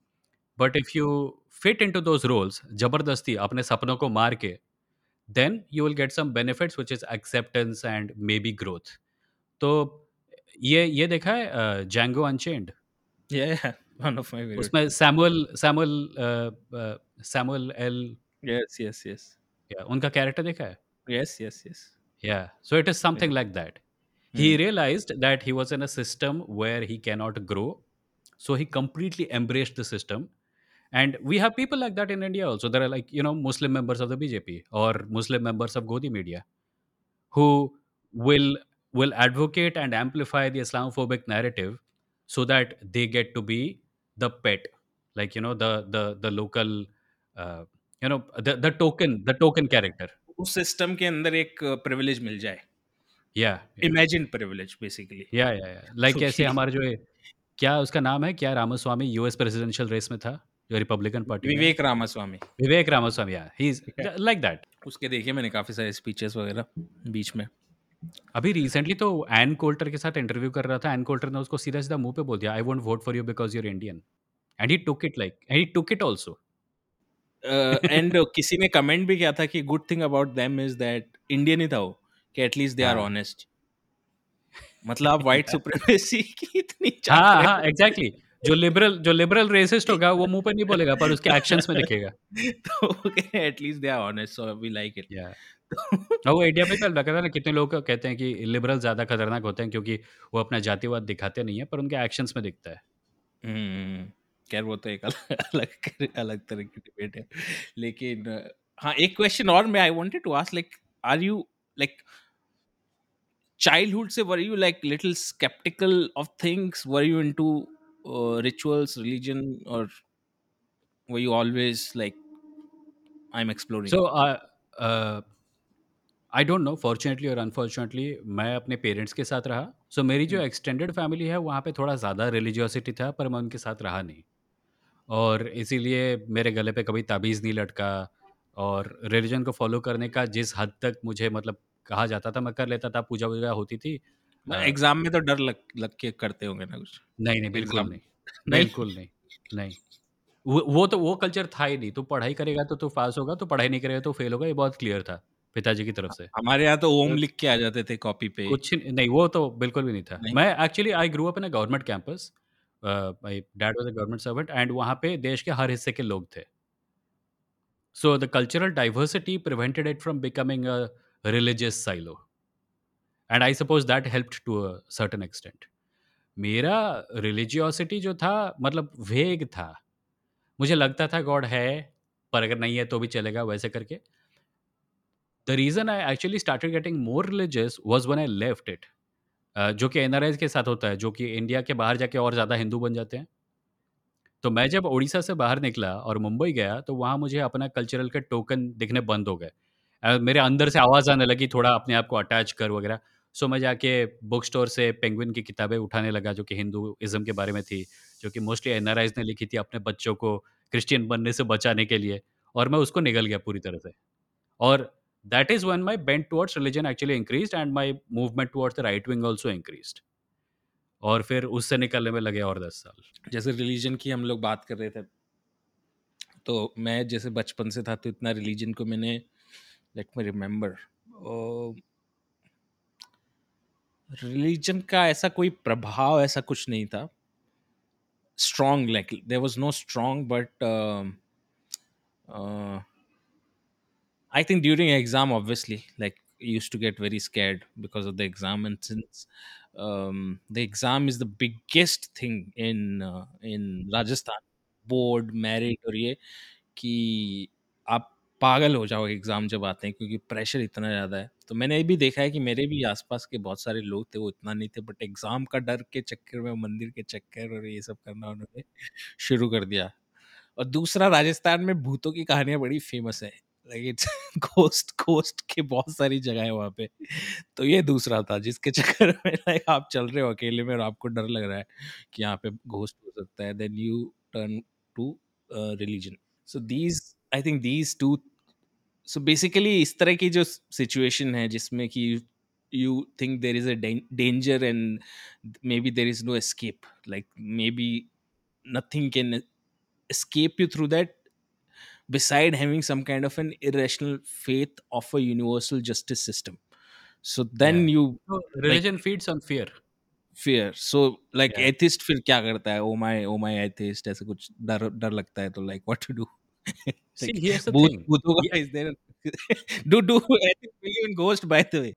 But if you fit into those roles जबरदस्ती अपने सपनों को मार के, then you will get some benefits which is acceptance and may be growth. तो ये ये देखा है uh, Django unchained? yeah, yeah, one of my favorite. उसमें Samuel Samuel uh uh, Samuel L, Yes, yes, yes, या उनका character देखा है? yes, yes, yes. Yeah. So it is Yeah. something like that. He Hmm. realized that he was in a system where he cannot grow. So he completely embraced the system. And we have people like that in India also. There are, like, you know, Muslim members of the B J P or Muslim members of Godi media who will will advocate and amplify the Islamophobic narrative so that they get to be the pet, like, you know, the the the local, uh, you know, the the token the token character. उस system के अंदर एक privilege मिल जाए, Yeah, yeah. Imagine privilege basically. Yeah, yeah, या। Like ऐसे क्योंकि हमारा जो है, क्या उसका नाम है, क्या रामास्वामी यूएस प्रेसिडेंशियल रेस में था, जो रिपब्लिकन पार्टी में है। विवेक रामास्वामी, विवेक रामास्वामी, या ही इज़ ठीक है, लाइक दैट। उसके देखे मैंने काफ़ी सारे स्पीचेस वगैरह बीच में। अभी रिसेंटली तो एन कोल्टर के साथ इंटरव्यू कर रहा था, एन कोल्टर ने उसको सीधा-सीधा मुँह पे बोल दिया, I won't vote for you because you are Indian. And he took it like and he took it also. And किसी ने कमेंट भी किया था कि good thing about them is that Indian ही था वो, कि एटलीस्ट दे आर हाँ। ऑनेस्ट। मतलब आप व्हाइट सुप्रीमेसी की इतनी चाक हाँ, रहे हाँ, हो। एग्ज़ैक्टली। जो लिबरल जो लिबरल रेसिस्ट होगा वो मुँह पे नहीं बोलेगा पर उसके एक्शंस में दिखेगा। तो वो कह रहे हैं at least they are honest, so we like it. Yeah, और वो इंडिया में चल रहा था ना, कितने लोग कहते हैं कि लिबरल ज़्यादा खतरनाक होते हैं क्योंकि वो अपना जातिवाद दिखाते नहीं है, पर उनके एक्शंस में दिखता है। हम्म, खैर वो तो एक अलग अलग अलग तरह की डिबेट है। लेकिन अ, हाँ, एक क्वेश्चन और मैं I wanted to ask, like are you like childhood, say, were you like little skeptical of things? Were you into uh, rituals, religion, or were you always like, I'm exploring? So uh uh, I don't know, fortunately और unfortunately मैं अपने parents के साथ रहा। सो so, मेरी जो Mm. Extended family है वहाँ पे थोड़ा ज़्यादा रिलीजियोसिटी था, पर मैं उनके साथ रहा नहीं, और इसीलिए मेरे गले पे कभी ताबीज़ नहीं लटका, और रिलीजन को फॉलो करने का जिस हद तक मुझे मतलब कहा जाता था मैं कर लेता था, पूजा वूजा होती थी। अ, एग्जाम में तो डर लग लग के करते होंगे ना कुछ? नहीं, नहीं, बिल्कुल एग्जाम नहीं, नहीं। बिल्कुल नहीं, नहीं। वो वो तो वो कल्चर था ही नहीं। तू पढ़ाई करेगा तो तू पास होगा, तू पढ़ाई नहीं करेगा तो फेल होगा, ये बहुत क्लियर था पिताजी की तरफ से। हमारे यहाँ तो ओम तो लिख के आ जाते थे कॉपी पे। कुछ नहीं, वो तो बिल्कुल भी नहीं था। नहीं। मैं actually I grow up in a government campus. Uh, my dad was a government servant and वहाँ पे देश के हर हिस्से के लोग थे। So the cultural diversity prevented it from becoming a religious silo, and I suppose that helped to a certain extent. मेरा रिलिजियोसिटी जो था मतलब वेग था। मुझे लगता था गॉड है, पर अगर नहीं है तो भी चलेगा, वैसे करके। The reason I actually started getting more religious was when I left it. Uh, जो कि एनआरआईज़ के साथ होता है, जो कि इंडिया के बाहर जाके और ज़्यादा हिंदू बन जाते हैं। तो मैं जब ओडिशा से बाहर निकला और मुंबई गया, तो वहाँ मुझे अपना कल्चरल के टोकन दिखने बंद हो गए। अ, मेरे अंदर से आवाज़ आने लगी थोड़ा अपने आप को अटैच कर वगैरह। सो मैं जाके बुक स्टोर से पेंगुइन की किताबें उठाने लगा जो कि हिंदुइज़्म के बारे में थी, जो कि मोस्टली एनआरआईज़ ने लिखी थी अपने बच्चों को क्रिश्चियन बनने से बचाने के लिए, और मैं उसको निगल गया पूरी तरह से। और that is when my bent towards religion actually increased and my movement towards the right wing also increased, और फिर उससे निकलने में लगे और दस साल। जैसे रिलीजन की हम लोग बात कर रहे थे, तो मैं जैसे बचपन से था तो इतना रिलीजन को मैंने, लेट मी रिमेम्बर, रिलीजन का ऐसा कोई प्रभाव ऐसा कुछ नहीं था strong, like there was no strong, but I think during exam, obviously, like you used to get very scared because of the exam, and since um, the exam is the biggest thing in uh, in Rajasthan, board, merit, और ये कि आप पागल हो जाओगे exam जब आते हैं, क्योंकि प्रेशर इतना ज़्यादा है। तो मैंने ये भी देखा है कि मेरे भी आसपास के बहुत सारे लोग थे, वो इतना नहीं थे, बट एग्जाम का डर के चक्कर में मंदिर के चक्कर और ये सब करना उन्होंने शुरू कर दिया। और दूसरा, राजस्थान में भूतों की कहानियाँ बड़ी फेमस है, लाइक इट्स घोस्ट घोस्ट की बहुत सारी जगह है वहाँ पे। तो ये दूसरा था जिसके चक्कर में लाइक आप चल रहे हो अकेले में और आपको डर लग रहा है कि यहाँ पे घोस्ट हो सकता है, then you turn to religion. So these, I think these two, so basically इस तरह की जो सिचुएशन है जिसमें कि you think there is a dan- danger and maybe there is no escape, like maybe nothing can escape you through that beside having some kind of an irrational faith of a universal justice system. So then या, you, तो like, religion feeds on fear. fear. So like yeah, atheist फिर क्या करता है, oh my oh my atheist, ऐसे कुछ डर डर लगता है तो like what to do? See Like here's the bhoot thing, भूतों ये का is there? do do atheists believe in ghost, by the way?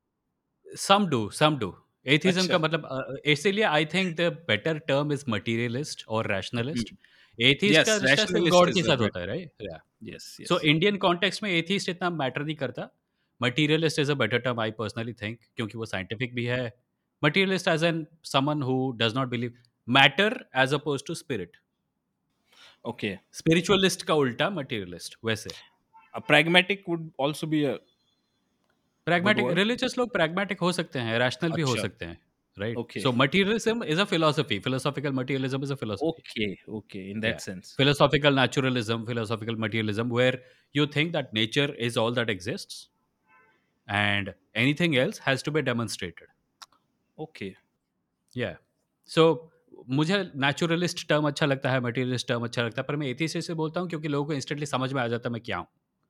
Some do, some do. Atheism अच्छा। का मतलब अ, इसीलिए I think the better term is materialist और rationalist. Hmm. Atheist का Yes, रिश्ता सिर्फ़ rationalist गॉड के is a साथ होता better. है, right? Yeah. Yes, so yes. Indian context में एथिस्ट इतना मैटर नहीं करता। Materialist is a better term I personally think, क्योंकि वो साइंटिफिक भी है। Materialist as an someone who does not believe matter as opposed to spirit. Okay. Spiritualist का उल्टा मटीरियलिस्ट वैसे। A pragmatic would also be a good pragmatic word. Religious लोग pragmatic हो सकते हैं, रैशनल भी हो अच्छा। सकते हैं, right? Okay. So materialism is a philosophy, philosophical materialism is a philosophy. Okay. Okay. In that Yeah. sense. Philosophical naturalism, philosophical materialism, where you think that nature is all that exists and anything else has to be demonstrated. Okay. Yeah. So मुझे naturalist term अच्छा लगता है, materialist term अच्छा लगता है, पर मैं atheist इसलिए बोलता हूँ क्योंकि लोगों को इंस्टेंटली समझ में आ जाता है मैं क्या हूँ।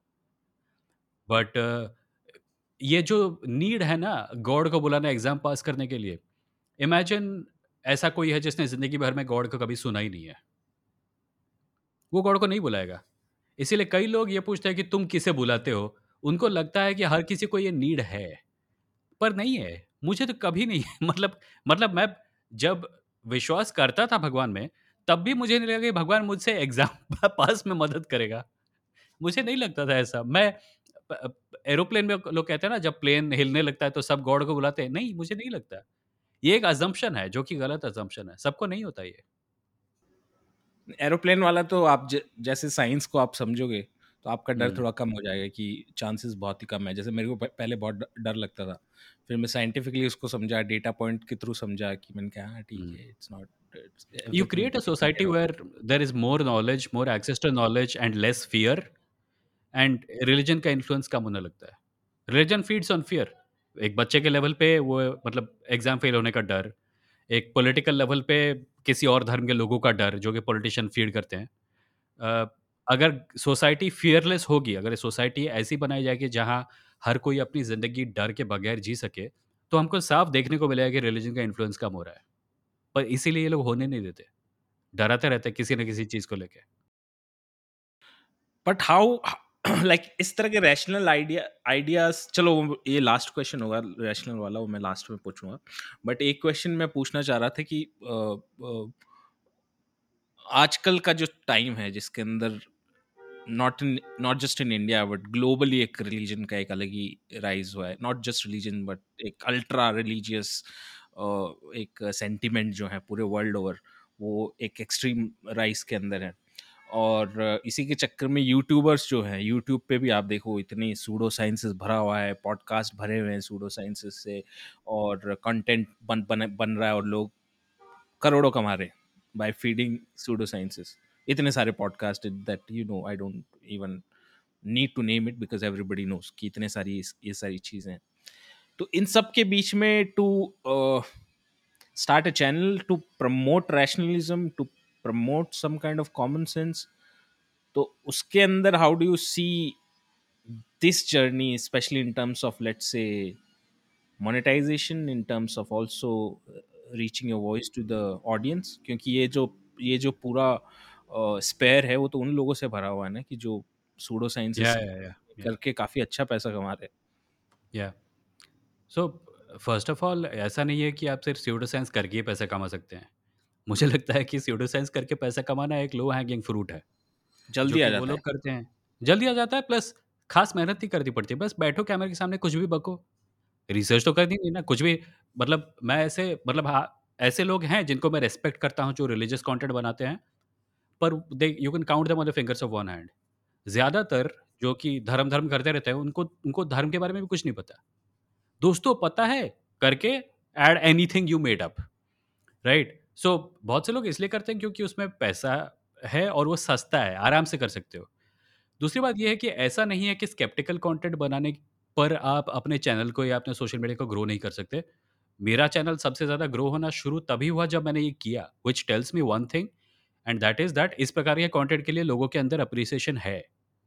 बट ये जो नीड है ना गॉड को बुलाना एग्जाम पास करने के लिए, इमेजिन ऐसा कोई है जिसने जिंदगी भर में गॉड को कभी सुना ही नहीं है, वो गॉड को नहीं बुलाएगा। इसीलिए कई लोग ये पूछते हैं कि तुम किसे बुलाते हो? उनको लगता है कि हर किसी को ये नीड है, पर नहीं है। मुझे तो कभी नहीं है। मतलब मतलब मैं जब विश्वास करता था भगवान में, तब भी मुझे नहीं लगा कि भगवान मुझसे एग्ज़ाम पास में मदद करेगा। मुझे नहीं लगता था ऐसा। मैं प अ, एरोप्लेन में लोग कहते हैं ना जब प्लेन हिलने लगता है तो सब गॉड को बुलाते हैं। नहीं, मुझे नहीं लगता। ये एक असम्पशन है जो कि गलत असम्पशन है। सबको नहीं होता ये। एरोप्लेन वाला तो आप ज, जैसे साइंस को आप समझोगे तो आपका डर हुँ, थोड़ा कम हो जाएगा कि चांसेस बहुत ही कम है। जैसे मेरे को प- पहले बहुत ड- डर लगता था, फिर मैं साइंटिफिकली उसको समझा, डेटा पॉइंट के थ्रू समझा कि मैंने कहा हाँ ठीक हुँ। है, it's not, You everything create a taken society care of. where there is more knowledge, more access to knowledge and less fear, and religion का इन्फ्लुएंस कम होने लगता है। Religion feeds on fear. एक बच्चे के लेवल पे वो मतलब एग्ज़ाम फेल होने का डर, एक पॉलिटिकल लेवल पे किसी और धर्म के लोगों का डर जो कि पॉलिटिशियन फीड करते हैं। अ, अगर सोसाइटी फियरलेस होगी, अगर सोसाइटी ऐसी बनाई जाएगी जहाँ हर कोई अपनी ज़िंदगी डर के बगैर जी सके, तो हमको साफ देखने को मिलेगा कि रिलीजन का इन्फ्लुएंस कम हो रहा है। पर इसीलिए ये लोग होने नहीं देते। डराते रहते हैं किसी न किसी चीज़ को लेके। बट हाउ लाइक इस तरह के रैशनल आइडिया आइडियाज, चलो वो- ये लास्ट क्वेश्चन होगा रैशनल वाला, वो मैं लास्ट में पूछूंगा। बट एक क्वेश्चन मैं पूछना चाह रहा था कि अ, अ, आजकल का जो टाइम है जिसके अंदर not in not just in India but globally एक रिलीजन का एक अलग ही राइज हुआ है, नॉट जस्ट रिलीजन बट एक अल्ट्रा रिलीजियस एक सेंटिमेंट जो है पूरे वर्ल्ड ओवर, वो एक एक्सट्रीम राइज के अंदर है। और अ, इसी के चक्कर में यूट्यूबर्स जो हैं, यूट्यूब पे भी आप देखो इतनी सूडो साइंसेस भरा हुआ है, पॉडकास्ट भरे हुए हैं सूडो साइंसेस से, और कंटेंट बन बन बन रहा है, और लोग करोड़ों कमा रहे हैं बाय फीडिंग सूडो साइंसेस। इतने सारे podcasts that you know I don't even need to name it because everybody knows कि इतने सारी ये सारी चीज़ें हैं। तो इन सब के बीच में to start a channel to promote rationalism, to promote some kind of common sense, तो उसके अंदर how do you see this journey, especially in terms of, let's say, monetization, in terms of also uh, reaching your voice to the audience, क्योंकि ये जो ये जो पूरा spare है वो तो उन लोगों से भरा हुआ है ना कि जो सूडो या साइंसेस या या या करके काफी अच्छा पैसा कमा रहे हैं। या सो फर्स्ट ऑफ ऑल ऐसा नहीं है कि आप सिर्फ स्यूडो साइंस करके ही पैसा कमा सकते हैं। मुझे लगता है कि स्यूडो साइंस करके पैसा कमाना एक लो हैंगिंग फ्रूट है, जो जल्दी आ कि वो जाता है। लोग करते हैं। जल्दी आ जाता है, प्लस खास मेहनत नहीं करनी पड़ती है। बस बैठो कैमरे के सामने कुछ भी बको। रिसर्च तो करनी नहीं ना, कुछ भी। मतलब मैं ऐसे मतलब हाँ, ऐसे लोग हैं जिनको मैं रिस्पेक्ट करता हूँ जो रिलीजियस कंटेंट बनाते हैं, पर they you can count them on the fingers of one hand. ज़्यादातर जो कि धर्म-धर्म करते रहते हैं, उनको उनको धर्म के बारे में भी कुछ नहीं पता। दोस्तों पता है, करके add anything you made up, right? So बहुत से लोग इसलिए करते हैं क्योंकि उसमें पैसा है और वो सस्ता है, आराम से कर सकते हो। दूसरी बात ये है कि ऐसा नहीं है कि स्केप्टिकल कंटेंट बनाने पर आप अपने चैनल को या अपने सोशल मीडिया को ग्रो नहीं कर सकते। मेरा चैनल सबसे ज़्यादा ग्रो होना शुरू तभी हुआ जब मैंने ये किया, which tells me one thing, and that is that इस प्रकार के कंटेंट के लिए लोगों के अंदर एप्रिसिएशन है।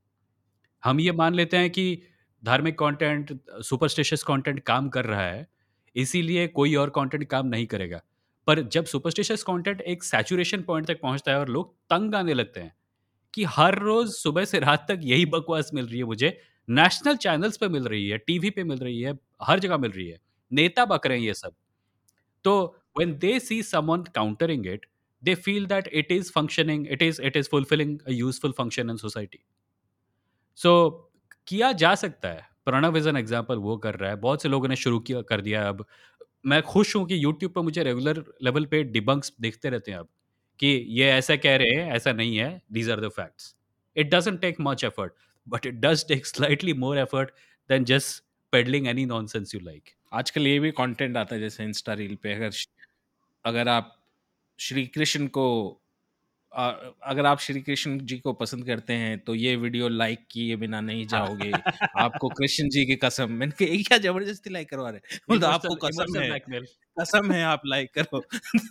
हम ये मान लेते हैं कि धार्मिक कंटेंट, सुपरस्टिशियस कंटेंट काम कर रहा है, इसीलिए कोई और कंटेंट काम नहीं करेगा। पर जब सुपरस्टिशियस कंटेंट एक सैचुरेशन पॉइंट तक पहुँचता है और लोग तंग आने लगते हैं कि हर रोज़ सुबह से रात तक यही बकवास मिल रही है मुझे, नेशनल चैनल्स पे मिल रही है, टीवी पे मिल रही है, हर जगह मिल रही है। नेता बक रहे हैं ये सब। तो when they see someone countering it, they feel that it is functioning, it is it is fulfilling a useful function in society. So किया जा सकता है। प्रणव इज़ एन एग्ज़ाम्पल, वो कर रहा है। बहुत से लोगों ने शुरू किया कर दिया है अब। मैं खुश हूँ कि यूट्यूब पे मुझे रेगुलर लेवल पे डिबंक्स दिखते रहते हैं अब, कि ये ऐसा कह रहे हैं, ऐसा नहीं है, these are the facts. It doesn't take much effort, but it does take slightly more effort than just peddling any nonsense you like. आजकल ये भी कंटेंट आता है जैसे इंस्टा रील पे, अगर अगर आप श्री कृष्ण को अ, अगर आप श्री कृष्ण जी को पसंद करते हैं तो ये वीडियो लाइक किए बिना नहीं हाँ। जाओगे, आपको कृष्ण जी की कसम। मैंने कहा ये क्या जबरदस्ती लाइक करवा रहे हैं, बोलते आपको इमोशनल कसम इमोशनल है, ब्लैकमेल। कसम है आप लाइक करो।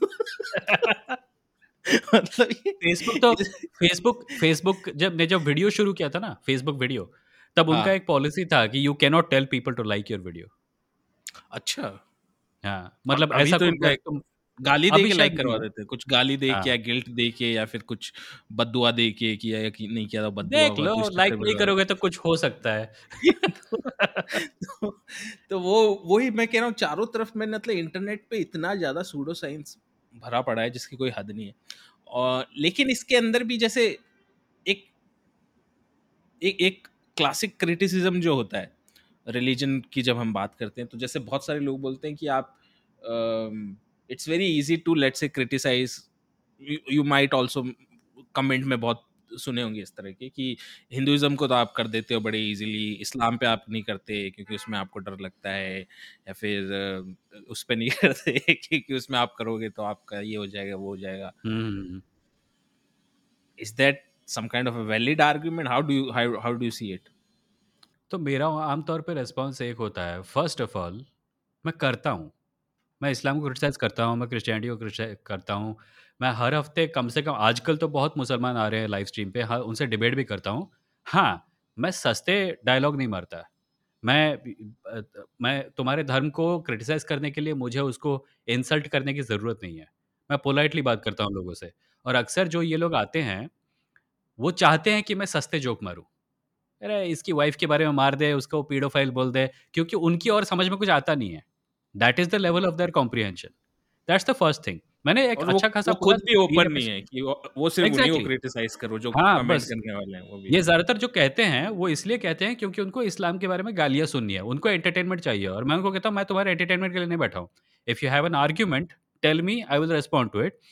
मतलब ये, फेसबुक तो ये फेसबुक फेसबुक जब ने जब वीडियो शुरू किया था ना, फेसबुक वीडियो, तब हाँ, उनका एक पॉलिसी था कि you can not tell people to like your video. अच्छा। हाँ, और मतलब अभी ऐसा तो को इनका अगर एक तुम गाली दे अभी के शायद लाइक नहीं करवा है। देते हैं, कुछ गाली दे के हाँ, या गिल्ट दे के या फिर कुछ बददुआ दे के किया या कि नहीं किया तो बददुआ देख हुआ लो, तो इस चक्कर लाइक में नहीं लगा करोगे देते तो कुछ हो सकता है। हैं। तो, तो, तो वो वही मैं कह रहा हूँ, चारों तरफ में मतलब इंटरनेट पे इतना ज्यादा सूडो साइंस भरा पड़ा है जिसकी कोई हद नहीं है। और लेकिन इसके अंदर भी जैसे एक एक एक क्लासिक क्रिटिसिज्म जो होता है रिलीजन की, जब हम बात करते हैं तो जैसे बहुत सारे लोग बोलते हैं कि आप it's very easy to let say criticise, you might also comment में बहुत सुने होंगे इस तरह के कि हिंदुइज्म को तो आप कर देते हो बड़े इजीली, इस्लाम पे आप नहीं करते क्योंकि उसमें आपको डर लगता है, या फिर अ, उस पे नहीं करते क्योंकि उसमें आप करोगे तो आपका ये हो जाएगा वो हो जाएगा। Hmm, hmm, hmm. Is that some kind of a valid argument? How do you how how do you see it? तो मेरा आमतौर पे रिस्पॉन्स एक होता है, फर्स्ट ऑफ ऑल मैं करता हूँ। मैं इस्लाम को क्रिटिसाइज़ करता हूँ, मैं क्रिश्चियनिटी को क्रिटिसाइज़ करता हूँ। मैं हर हफ्ते कम से कम, आजकल तो बहुत मुसलमान आ रहे हैं लाइव स्ट्रीम पे, हाँ, उनसे डिबेट भी करता हूँ। हाँ, मैं सस्ते डायलॉग नहीं मारता। मैं अ, अ, मैं तुम्हारे धर्म को क्रिटिसाइज़ करने के लिए मुझे उसको इंसल्ट करने की ज़रूरत नहीं है। मैं पोलाइटली बात करता हूँ लोगों से, और अक्सर जो ये लोग आते हैं, वो चाहते हैं कि मैं सस्ते जोक मारूँ। अरे! इसकी वाइफ़ के बारे में मार दे, उसको पीडोफाइल बोल दे, क्योंकि उनकी और समझ में कुछ आता नहीं है। That is the level of their comprehension. That's the first thing. मैंने एक और वो अच्छा खासा वो पूरा खुद भी तीन ओपन नहीं है एपिसोड। कि वो वो सिर्फ़ उन्हीं को एग्ज़ैक्टली। क्रिटिसाइज़ करो जो हाँ, कमेंट बस करने वाले हैं, वो भी ये नहीं। ज़्यादातर जो कहते हैं, वो इसलिए कहते हैं क्योंकि उनको इस्लाम के बारे में गालियाँ सुननी है। उनको एंटरटेनमेंट चाहिए, और मैं उनको कहता हूँ, मैं तुम्हारे एंटरटेनमेंट के लिए नहीं बैठा हूँ। If you have an argument, tell me, I will respond to it.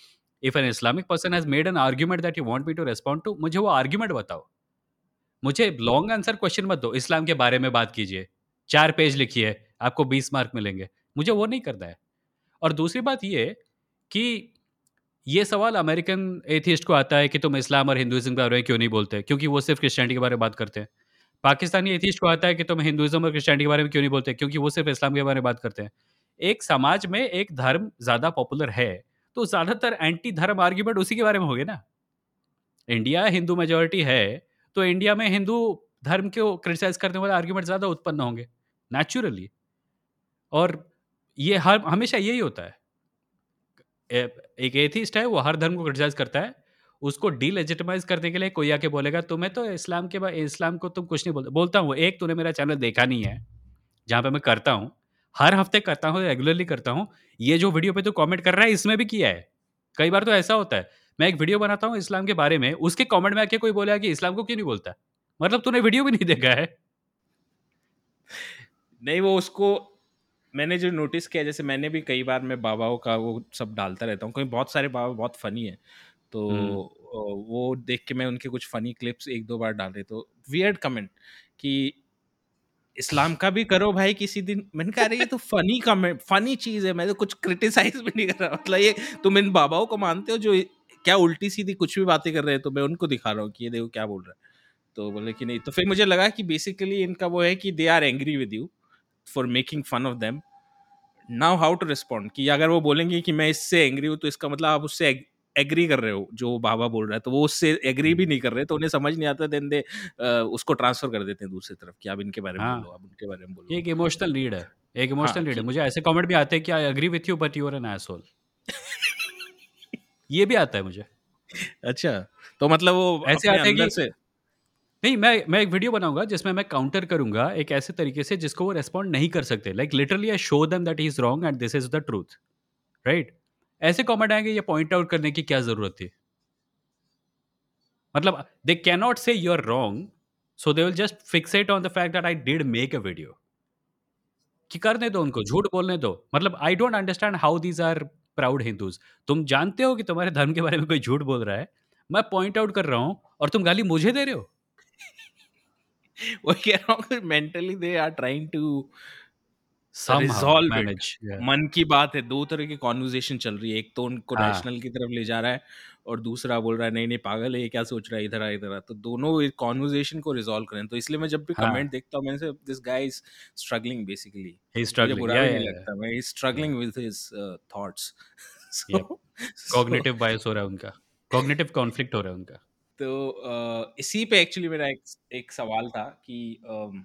If an Islamic person has made an argument that you want me to respond to, मुझे वो आर्ग्यूमेंट बताओ। मुझे लॉन्ग आंसर क्वेश्चन मत दो, इस्लाम के बारे में बात कीजिए, चार पेज लिखिए, आपको बीस मार्क मिलेंगे। मुझे वो नहीं करना है। और दूसरी बात ये कि ये सवाल अमेरिकन एथियस्ट को आता है कि तुम इस्लाम और हिंदुइज्म के बारे में क्यों नहीं बोलते, क्योंकि वो सिर्फ क्रिश्चियनिटी के बारे में बात करते हैं। पाकिस्तानी एथियस्ट को आता है कि तुम हिंदुइज्म और क्रिश्चियनिटी के बारे में क्यों नहीं बोलते, क्योंकि वो सिर्फ इस्लाम के बारे में बात करते हैं। एक समाज में एक धर्म ज़्यादा पॉपुलर है, तो ज़्यादातर एंटी धर्म आर्ग्यूमेंट उसी के बारे में होंगे ना। इंडिया हिंदू मेजॉरिटी है, तो इंडिया में हिंदू धर्म को क्रिटिसाइज़ करने वाले आर्ग्यूमेंट ज़्यादा उत्पन्न होंगे, नेचुरली। और ये हर हमेशा यही होता है। ए एक एथिस्ट है, वो हर धर्म को क्रिटिसाइज़ करता है। उसको डीलेजिटिमाइज़ करने के लिए कोई आके बोलेगा, तुम्हें तो इस्लाम के बा इस्लाम को तुम कुछ नहीं बोलते। बोलता हूँ, एक तूने मेरा चैनल देखा नहीं है, जहाँ पे मैं करता हूँ। हर हफ्ते करता हूँ, रेगुलरली करता हूँ। ये जो वीडियो पे तू कमेंट कर रहा है, इसमें भी किया है। कई बार तो ऐसा होता है, मैं एक वीडियो बनाता हूँ इस्लाम के बारे में, उसके कमेंट में आके कोई बोलेगा कि इस्लाम को क्यों नहीं बोलता? मतलब तूने वीडियो भी नहीं देखा है। नहीं, वो उसको मैंने जो नोटिस किया, जैसे मैंने भी कई बार मैं बाबाओं का वो सब डालता रहता हूँ, क्योंकि बहुत सारे बाबा बहुत फनी है, तो हुँ, अ, वो देख के मैं उनके कुछ फनी क्लिप्स एक दो बार डाले, तो वियर्ड कमेंट कि इस्लाम का भी करो भाई किसी दिन। मैंने कहा अरे ये तो फनी कमेंट, फनी चीज है, मैं तो कुछ क्रिटिसाइज भी नहीं कर रहा। मतलब ये तुम इन बाबाओं को मानते हो जो क्या उल्टी सीधी कुछ भी बातें कर रहे हैं, तो मैं उनको दिखा रहा हूँ कि ये देखो क्या बोल रहा है। तो बोले कि नहीं, तो फिर मुझे लगा कि बेसिकली इनका वो है कि they are angry with you for making fun of them. Now how to respond, कि अगर वो बोलेंगे कि मैं इससे एंग्री हूँ, तो इसका मतलब आप उससे एग्री कर रहे हो जो बाबा बोल रहा है, तो वो उससे एग्री हुँ। भी नहीं कर रहे, तो उन्हें समझ नहीं आता, देन दे उसको ट्रांसफर कर देते हैं दूसरी तरफ कि आप इनके बारे में बोलो, हाँ, आप उनके बारे में बोलो। ये एक इमोशनल नीड है। एक हाँ इमोशनल नीड है। कि मुझे ऐसे कमेंट भी आते हैं कि I agree with you but you are an asshole. ये भी आता है मुझे। अच्छा, तो मतलब वो ऐसे अपने आता है अंदर कि से। नहीं, मैं मैं एक वीडियो बनाऊँगा जिसमें मैं काउंटर करूँगा एक ऐसे तरीके से जिसको वो रिस्पॉन्ड नहीं कर सकते। Like literally I show them that he is wrong and this is the truth, right? ऐसे कमेंट आएँगे, ये पॉइंट आउट करने की क्या ज़रूरत थी? मतलब they can not say you are wrong, so they will just fixate on the fact that I did make a video. कि करने दो उनको, झूठ बोलने दो। मतलब I don't understand how these are proud Hindus. तुम जानते हो कि तुम्हारे धर्म के बारे में कोई झूठ बोल रहा है, मैं पॉइंट आउट कर रहा हूँ और तुम गाली मुझे दे रहे हो? वो कह रहा हूँ mentally they are trying to somehow resolve it. Manage या मन की बात है, दो तरह की कॉन्वर्जेशन चल रही है, एक तो उनको हाँ, रैशनल की तरफ ले जा रहा है, और दूसरा बोल रहा है नहीं नहीं पागल है, ये क्या सोच रहा है, इधर आ इधर आ। तो दोनों कॉन्वर्जेशन को रिजॉल्व करें, तो इसलिए मैं जब भी हाँ, कमेंट देखता हूँ, मैंने say this guy is struggling basically. He is मुझे स्ट्रगलिंग। बुरा या, भी या, नहीं या, लगता, मैं yeah, struggling with his thoughts. Yep. So so cognitive bias हो रहा है उनका। कॉग्निटिव कॉन्फ्लिक्ट हो रहा है उनका। तो अ, इसी पे एक्चुअली मेरा एक एक सवाल था कि अम,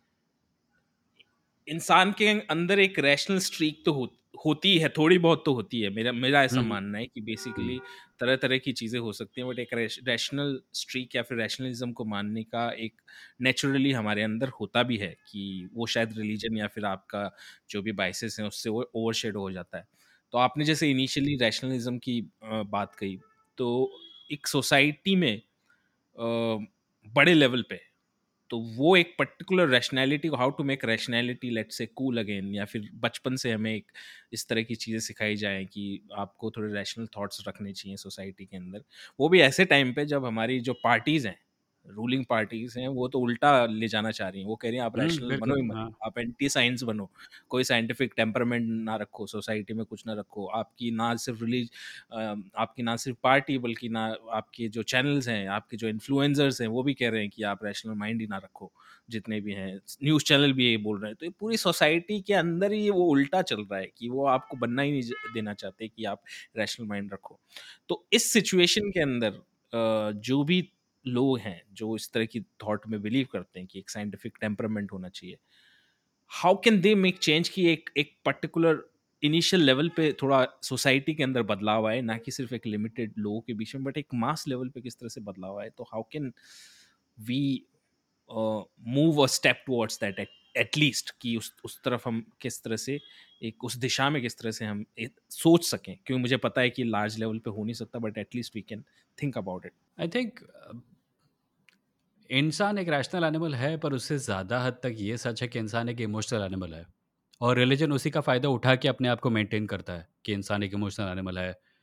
इंसान के अंदर एक रैशनल स्ट्रीक तो हो, होती है, थोड़ी बहुत तो होती है, मेरा मेरा ऐसा हुँ, हुँ, मानना है कि हुँ, बेसिकली तरह तरह की चीज़ें हो सकती हैं, बट एक रैशनल स्ट्रीक या फिर रैशनलिज्म को मानने का एक नेचुरली हमारे अंदर होता भी है, कि वो शायद रिलीजन या फिर आपका जो भी बाइसेस हैं उससे वो ओवरशेडो हो जाता है। तो आपने जैसे इनिशियली रैशनलिज्म की अ, बात कही, तो एक सोसाइटी में अ, बड़े लेवल पे, तो वो एक particular rationality, how to make rationality let's say cool again, या फिर बचपन से हमें एक इस तरह की चीज़ें सिखाई जाएँ कि आपको थोड़े रैशनल थॉट्स रखने चाहिए सोसाइटी के अंदर। वो भी ऐसे टाइम पे जब हमारी जो पार्टीज़ हैं, रूलिंग पार्टीज़ हैं, वो तो उल्टा ले जाना चाह रही हैं। वो कह रही हैं आप हुँ, रैशनल बनो बिल्कुल, ही मत, हाँ, आप एंटी साइंस बनो, कोई साइंटिफिक टेम्परामेंट ना रखो, सोसाइटी में कुछ ना रखो। आपकी ना सिर्फ रिलीज अ, आपकी ना सिर्फ पार्टी, बल्कि ना आपके जो चैनल्स हैं, आपके जो इन्फ्लुएंसर्स हैं, वो भी कह रहे हैं कि आप रैशनल माइंड ही ना रखो। जितने भी हैं न्यूज़ चैनल भी यही बोल रहे हैं, तो ये पूरी सोसाइटी के अंदर ही वो उल्टा चल रहा है कि वो आपको बनना ही नहीं ज- देना चाहते कि आप रैशनल माइंड रखो। तो इस सिचुएशन के अंदर अ, जो भी लोग हैं जो इस तरह की थॉट में बिलीव करते हैं कि एक साइंटिफिक टेम्परामेंट होना चाहिए, how can they make change, कि एक एक पर्टिकुलर इनिशियल लेवल पे थोड़ा सोसाइटी के अंदर बदलाव आए, ना कि सिर्फ एक लिमिटेड लोगों के बीच में, बट एक मास लेवल पे किस तरह से बदलाव आए। तो how can we move a step towards that, at least, कि उस उस तरफ हम किस तरह से, एक उस दिशा में किस तरह से हम एक सोच सकें, क्योंकि मुझे पता है कि लार्ज लेवल पे हो नहीं सकता, but at least we can think about it. I think uh, इंसान एक रैशनल एनिमल है, पर उससे ज़्यादा हद तक ये सच है कि इंसान एक इमोशनल एनिमल है। और रिलीजन उसी का फ़ायदा उठा के अपने आप को मेंटेन करता है कि इंसान एक इमोशनल एनिमल है।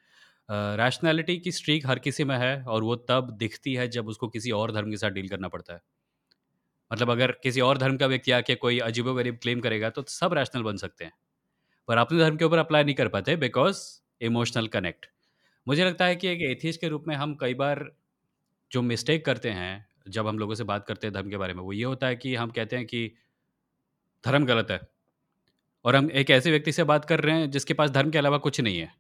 रैशनैलिटी की स्ट्रीक हर किसी में है और वो तब दिखती है जब उसको किसी और धर्म के साथ डील करना पड़ता है। मतलब अगर किसी और धर्म का व्यक्ति आके कोई अजीबो-गरीब क्लेम करेगा तो सब रैशनल बन सकते हैं। पर अपने धर्म के ऊपर अप्लाई नहीं कर पाते बिकॉज़ इमोशनल कनेक्ट। मुझे लगता है कि एक एथियस्ट के रूप में हम कई बार जो मिस्टेक करते हैं, जब हम लोगों से बात करते हैं धर्म के बारे में, वो ये होता है कि हम कहते हैं कि धर्म गलत है और हम एक ऐसे व्यक्ति से बात कर रहे हैं जिसके पास धर्म के अलावा कुछ नहीं है।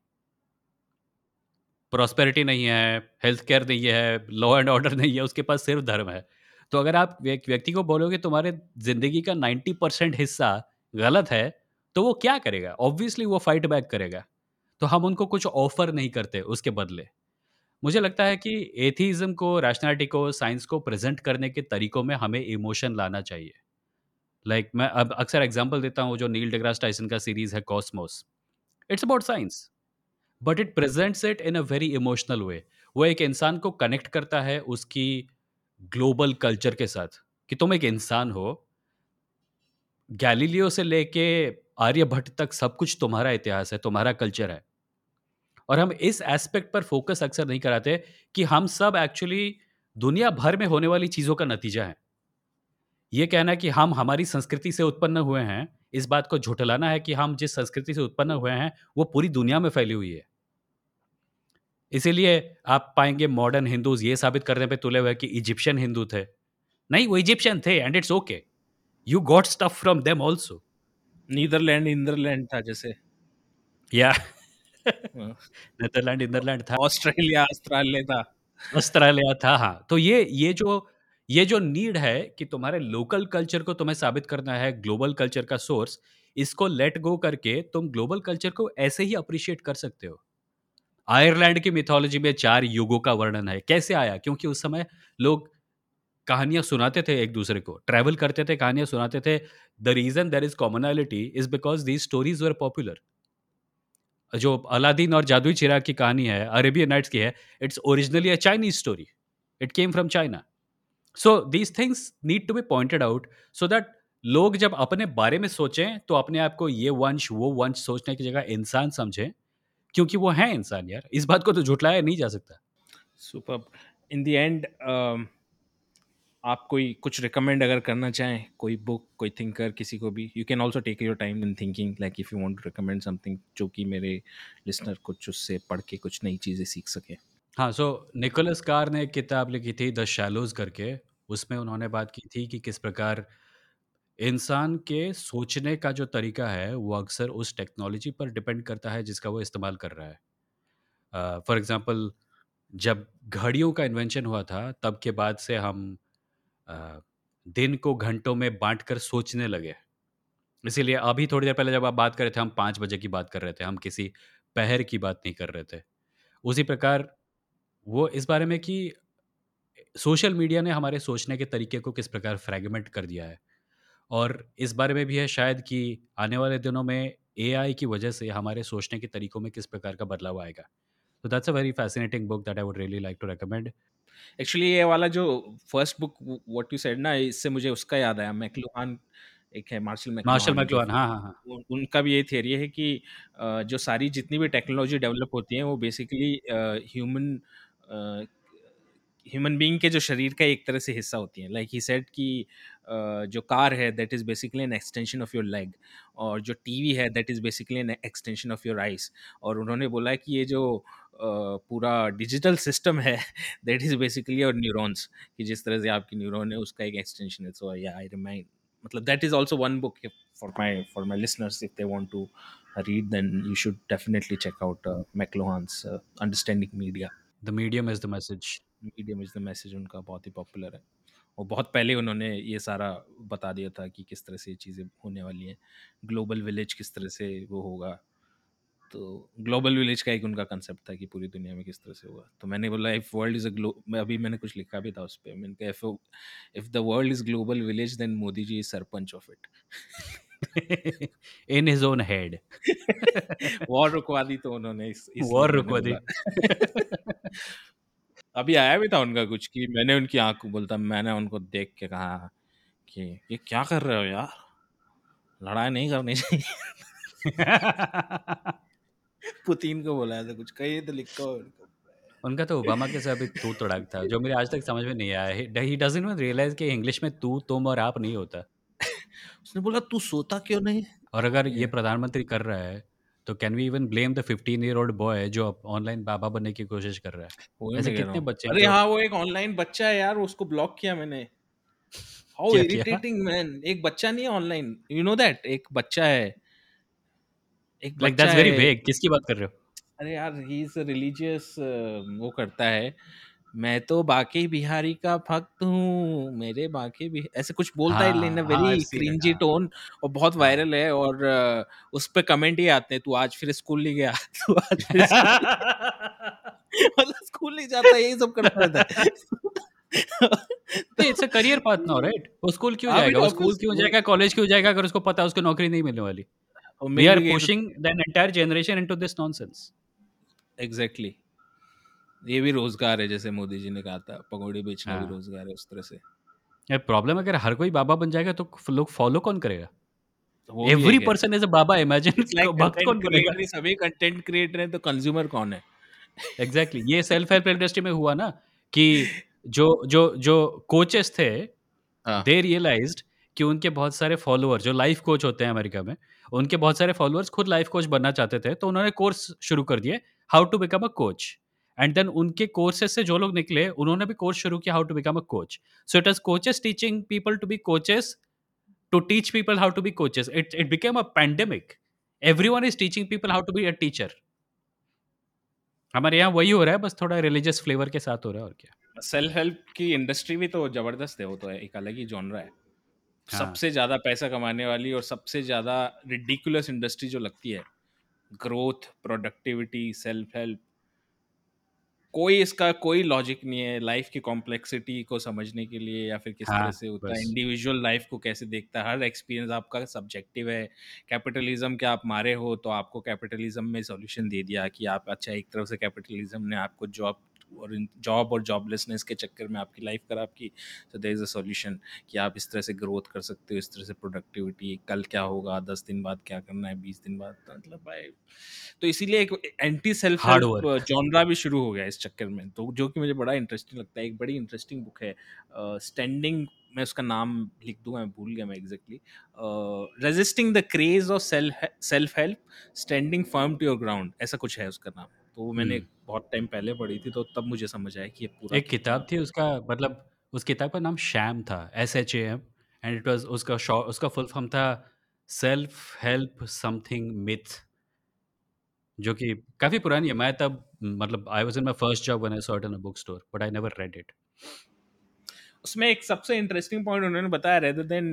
प्रॉस्पेरिटी नहीं है, हेल्थ केयर नहीं है, लॉ एंड ऑर्डर नहीं है, उसके पास सिर्फ़ धर्म है। तो अगर आप एक व्यक्ति को बोलोगे तुम्हारे ज़िंदगी का नाइंटी परसेंट हिस्सा गलत है, तो वो क्या करेगा? ऑब्वियसली वो फाइट बैक करेगा। तो हम उनको कुछ ऑफ़र नहीं करते उसके बदले। मुझे लगता है कि एथिइज़्म को, रैशनैलिटी को, साइंस को प्रेज़ेंट करने के तरीकों में हमें इमोशन लाना चाहिए। लाइक like, मैं अब अक्सर एग्ज़ाम्पल देता हूँ, जो नील डिग्रास टाइसन का सीरीज़ है Cosmos. It's about science, but it presents it in a very emotional way. वो एक इंसान को कनेक्ट करता है उसकी ग्लोबल कल्चर के साथ, कि तुम एक इंसान हो, गैलीलियो से लेके आर्यभट्ट तक सब कुछ तुम्हारा इतिहास है, तुम्हारा कल्चर है। और हम इस एस्पेक्ट पर फ़ोकस अक्सर नहीं कराते कि हम सब एक्चुअली दुनिया भर में होने वाली चीज़ों का नतीजा हैं। ये कहना कि हम हमारी संस्कृति से उत्पन्न हुए हैं, इस बात को झुठलाना है कि हम जिस संस्कृति से उत्पन्न हुए हैं, वो पूरी दुनिया में फैली हुई है। इसीलिए आप पाएँगे मॉडर्न हिंदूज़ ये साबित करने पे तुले हुए हैं कि इजिप्शियन हिंदू थे। नहीं, वो इजिप्शियन थे and it's okay. You got stuff from them also. Netherlands इंदरलैंड था जैसे। या हाँ, नीदरलैंड, नीदरलैंड था, ऑस्ट्रेलिया ऑस्ट्रेलिया था। ऑस्ट्रेलिया था, हाँ। तो ये ये जो ये जो नीड है कि तुम्हारे लोकल कल्चर को तुम्हें साबित करना है ग्लोबल कल्चर का सोर्स, इसको लेट गो करके तुम ग्लोबल कल्चर को ऐसे ही अप्रिशिएट कर सकते हो। आयरलैंड की मिथोलॉजी में चार युगों का वर्णन है। कैसे आया? क्योंकि उस समय लोग कहानियाँ सुनाते थे एक-दूसरे को, ट्रैवल करते थे, कहानियाँ सुनाते थे। The reason there is commonality is because these stories were popular. जो अलादीन और जादुई चिराग की कहानी है, अरेबियन नाइट्स की है, it's originally a Chinese story. It came from China. So these things need to be pointed out so that लोग जब अपने बारे में सोचें, तो अपने आप को ये वंश, वो वंश सोचने की जगह इंसान समझें, क्योंकि वो हैं इंसान यार। इस बात को तो झुठलाया नहीं जा सकता। सुपर्ब। इन द एंड आप कोई कुछ रिकमेंड अगर करना चाहें, कोई बुक, कोई थिंकर, किसी को भी, you can also take your time in thinking, like if you want to recommend something जो कि मेरे लिसनर कुछ उससे पढ़ के कुछ नई चीज़ें सीख सके। हाँ, सो निकोलस कार ने एक किताब लिखी थी द शैलोज़ करके, उसमें उन्होंने बात की थी कि किस प्रकार इंसान के सोचने का जो तरीका है, वो अक्सर उस टेक्नोलॉजी पर डिपेंड करता है जिसका वो इस्तेमाल कर रहा है। अ, फॉर एग्ज़ाम्पल, जब घड़ियों का इन्वेंशन हुआ था, तब के बाद से हम अ, दिन को घंटों में बाँट कर सोचने लगे। इसीलिए अभी थोड़ी देर पहले जब आप बात कर रहे थे, हम पाँच बजे की बात कर रहे थे, हम किसी पहर की बात नहीं कर रहे थे। उसी प्रकार वो इस बारे में कि सोशल मीडिया ने हमारे सोचने के तरीके को किस प्रकार फ्रैगमेंट कर दिया है, और इस बारे में भी है शायद कि आने वाले दिनों में एआई की वजह से हमारे सोचने के तरीकों में किस प्रकार का बदलाव आएगा। तो that's a very fascinating book that I would really like to recommend. Actually ये वाला जो first book what you said ना, इससे मुझे उसका याद आया, मैक्लुहान, एक है मार्शल मार्शल मैक्लुहान जो, मैकलुहान, हाँ, हाँ, हाँ। उन- उनका भी ये थियरी है कि अ, जो सारी जितनी भी टेक्नोलॉजी डेवलप होती है वो बेसिकली ह्यूमन ह्यूमन बीइंग के जो शरीर का एक तरह से हिस्सा होती है। लाइक ही सेड कि अ, जो कार है that is basically an extension of your leg, और जो टीवी है that is basically an extension of your eyes. और उन्होंने बोला है कि ये जो अ, पूरा डिजिटल सिस्टम है that is basically your neurons, कि जिस तरह से आपकी न्यूरॉन है उसका एक एक्सटेंशन है। सो या आई रिमाइंड, मतलब that is also one book for my for my listeners, if they want to read, then you should definitely check out uh, McLuhan's uh, Understanding Media. The medium is the message. Medium is the message उनका बहुत ही popular है, और बहुत पहले उन्होंने ये सारा बता दिया था कि किस तरह से ये चीज़ें होने वाली हैं, ग्लोबल विलेज किस तरह से वो होगा। तो ग्लोबल विलेज का एक उनका कंसेप्ट था कि पूरी दुनिया में किस तरह से होगा। तो मैंने बोला if world is a glo, मैं अभी मैंने कुछ लिखा भी था उस पे, मैंने कहा if if the world is global village then Modi ji is sarpanch of it. In his own head. War रुकवा दी तो उन्होंने, इस इसलिए वॉर मैंने रुकवा दी। बोला। अभी आया भी था उनका कुछ कि मैंने उनकी आँख को बोलता, मैंने उनको देख के कहा कि ये क्या कर रहे हो यार, लड़ाई नहीं करनी चाहिए। पुतिन को बुलाया था कुछ, कहीं तो लिखा हो उनको। उनका तो ओबामा के साथ भी तू तड़ाक था, जो मुझे आज तक समझ में नहीं आया। He he doesn't even realise कि इंग्लिश में तू, तुम और आप नहीं होता। उसने बोला तू सोता क्यों नहीं? और अगर ये Yeah. प्रधानमंत्री कर रहा है, तो can we even blame the fifteen year old boy जो अब ऑनलाइन बाबा बनने की कोशिश कर रहा है? वही ऐसे मैं कह रहा कितने हूँ। बच्चे हैं अरे जो हाँ, वो एक ऑनलाइन बच्चा है यार, उसको ब्लॉक किया मैंने। हाउ क्या किया? Irritating man. एक बच्चा नहीं है ऑनलाइन, यू नो दैट, एक बच्चा है, एक लाइक बच्चा दैट्स वेरी है। वेग, किसकी बात कर रहे हो? अरे यार, ही इज रिलीजियस, वो करता है। मैं तो बाकी बिहारी का भक्त हूँ, मेरे बाकी भी ऐसे कुछ बोलता है इन अ हाँ, हाँ, very I have seen it. Cringy हाँ, टोन, और बहुत हाँ। वायरल है। और अ, उस पे कमेंट ही आते हैं, तू आज फिर स्कूल नहीं गया, तू आज फिर स्कूल मतलब स्कूल नहीं जाता, यही सब करता रहता है। नहीं, इट्स अ तो करियर पाथ नाउ, राइट? वो स्कूल क्यों हाँ जाएगा? बेटा, वो स्कूल ऑब्वियस क्यों वही, जाएगा, कॉलेज क्यों जाएगा अगर उसको पता है उसको नौकरी नहीं मिलने वाली? और वी मिल आर भी गई तो pushing the entire generation into this nonsense. Exactly, ये भी रोजगार है, जैसे मोदी जी ने कहा था, पकौड़ी बेचना भी हाँ। रोजगार है, उस तरह से। ये प्रॉब्लम, अगर हर कोई बाबा बन जाएगा तो फ लोग फॉलो कौन करेगा? तो वो भी एवरी एक है। Person is a baba, imagine it's like क भक्त कंटेंट कौन बनेगा? क्रिएटर ही, सभी कंटेंट क्रिएटर हैं, तो कंज्यूमर कौन है? एग्ज़ैक्टली, ये सेल्फ हेल्प इंडस्ट्री में हुआ ना कि जो जो जो कोचेस थे, हाँ, दे रियलाइज्ड कि उनके बहुत सारे फॉलोअर्स जो लाइफ कोच होते हैं अमेरिका में, उनके बहुत सारे फॉलोअर्स खुद लाइफ कोच बनना चाहते थे, तो उन्होंने कोर्स शुरू कर दिए, how to become a coach. And then उनके कोर्सेज़ से जो लोग निकले, उन्होंने भी कोर्स शुरू किया how to become a coach. So it was coaches teaching people to be coaches, to teach people how to be coaches. It it became a pandemic. Everyone is teaching people how to be a teacher. हमारे यहाँ वही हो रहा है, बस थोड़ा religious flavour के साथ हो रहा है, और क्या। सेल्फ हेल्प की इंडस्ट्री भी तो जबरदस्त है, वो तो है, एक अलग ही जॉनरा है। हाँ, सबसे ज्यादा पैसा कमाने वाली और सबसे ज्यादा रिडिकुलस इंडस्ट्री जो लगती है, ग्रोथ, प्रोडक्टिविटी, सेल्फ हेल्प, कोई इसका कोई लॉजिक नहीं है लाइफ की कॉम्प्लेक्सिटी को समझने के लिए, या फिर किस तरह हाँ, से होता है, बस। इंडिविजुअल लाइफ को कैसे देखता है, हर एक्सपीरियंस आपका सब्जेक्टिव है। कैपिटलिज्म के आप मारे हो, तो आपको कैपिटलिज्म में सॉल्यूशन दे दिया कि आप, अच्छा, एक तरफ से कैपिटलिज्म ने आपको जॉब और जॉब और जॉबलेसनेस के चक्कर में आपकी लाइफ खराब की, तो देयर इज अ सॉल्यूशन कि आप इस तरह से ग्रोथ कर सकते हो, इस तरह से प्रोडक्टिविटी, कल क्या होगा, दस दिन बाद क्या करना है, बीस दिन बाद, तो मतलब भाई, तो इसीलिए एक anti self hard help work. Genre भी शुरू हो गया इस चक्कर में, तो जो कि मुझे बड़ा इंटरेस्टिंग लगता है। एक बड़ी इंटरेस्टिंग बुक है, स्टैंडिंग, मैं उसका नाम लिख दूंगा, मैं भूल गया मैं exactly, resisting the craze of self self help, standing firm to your ground, ऐसा कुछ है उसका नाम। तो वो मैंने हुँ। बहुत टाइम पहले पढ़ी थी, तो तब मुझे समझ आया कि ये पूरा एक कितना। किताब थी उसका, मतलब उस किताब का नाम शैम था, S H A M, and it was उसका शॉ उसका फुल फॉर्म था सेल्फ हेल्प समथिंग मिथ, जो कि काफ़ी पुरानी है। मैं तब, मतलब I was in my first job when I saw it in a book store, but I never read it. उसमें एक सबसे इंटरेस्टिंग पॉइंट उन्होंने बताया, rather than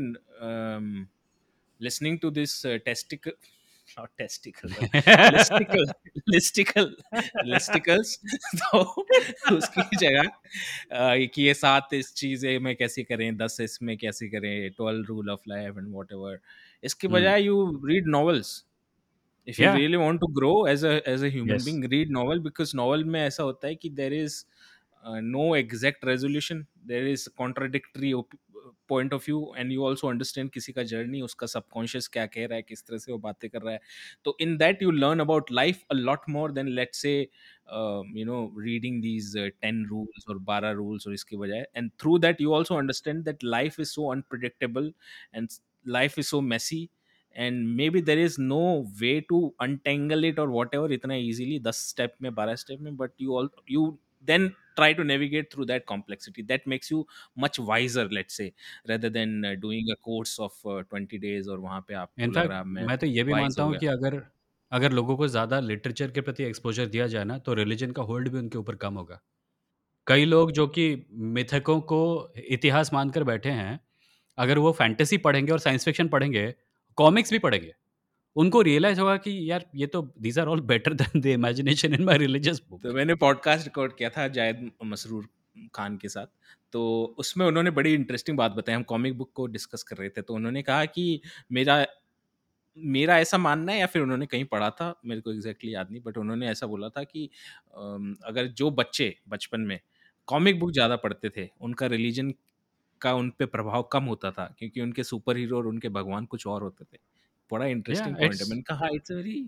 listening to this uh, testicle, not testicle, uh, listicle, listicle, listicles, तो उसकी जगह अ, कि ये सात इस चीजें में कैसे करें, दस इसमें कैसे करें, twelve rule of life and whatever, इसके हुँ, बजाय you read novels. If you yeah, really want to grow as a as a human yes, being, read novel, because novel में ऐसा होता है कि there is no exact resolution, there is contradictory point of view, and you also understand किसी का journey, उसका subconscious क्या कह रहा है, किस तरह से वो बातें कर रहा है। तो in that you learn about life a lot more than, let's say, you know, reading these ten rules और बारह रूल्स, और इसके बजाय, and through that you also understand that life is so unpredictable, and life is so messy, and maybe there is no way to untangle it or whatever इतना easily, दस step में, बारह step में, but you all you then try to navigate through that complexity, that makes you much wiser, let's say, rather than uh, doing a course of uh, twenty days, और वहाँ पे आपको लग in fact रहा है मैं मैं तो ये भी wise मानता हो हूँ गया। कि अगर अगर लोगों को ज़्यादा लिटरेचर के प्रति एक्सपोज़र दिया जाए ना, तो रिलिजन का होल्ड भी उनके ऊपर कम होगा। कई लोग जो कि मिथकों को इतिहास मानकर बैठे हैं, अगर वो फैंटेसी पढ़ेंगे और साइंस फिक्शन पढ़ेंगे, कॉमिक्स भी पढ़ेंगे, उनको रियलाइज़ होगा कि यार ये तो these are all better than the imagination in my religious तो बुक। मैंने पॉडकास्ट रिकॉर्ड किया था जायद मसरूर खान के साथ, तो उसमें उन्होंने बड़ी इंटरेस्टिंग बात बताई। हम कॉमिक बुक को डिस्कस कर रहे थे, तो उन्होंने कहा कि मेरा मेरा ऐसा मानना है, या फिर उन्होंने कहीं पढ़ा था, मेरे को एग्जैक्टली याद नहीं, बट उन्होंने ऐसा बोला था कि अम, अगर जो बच्चे बचपन में कॉमिक बुक ज़्यादा पढ़ते थे, उनका रिलीजन का उन पे प्रभाव कम होता था, क्योंकि उनके सुपर हीरो और उनके भगवान कुछ और होते थे। बड़ा या इंटरेस्टिंग पॉइंट है। इट्स मैंने कहा इट्स वेरी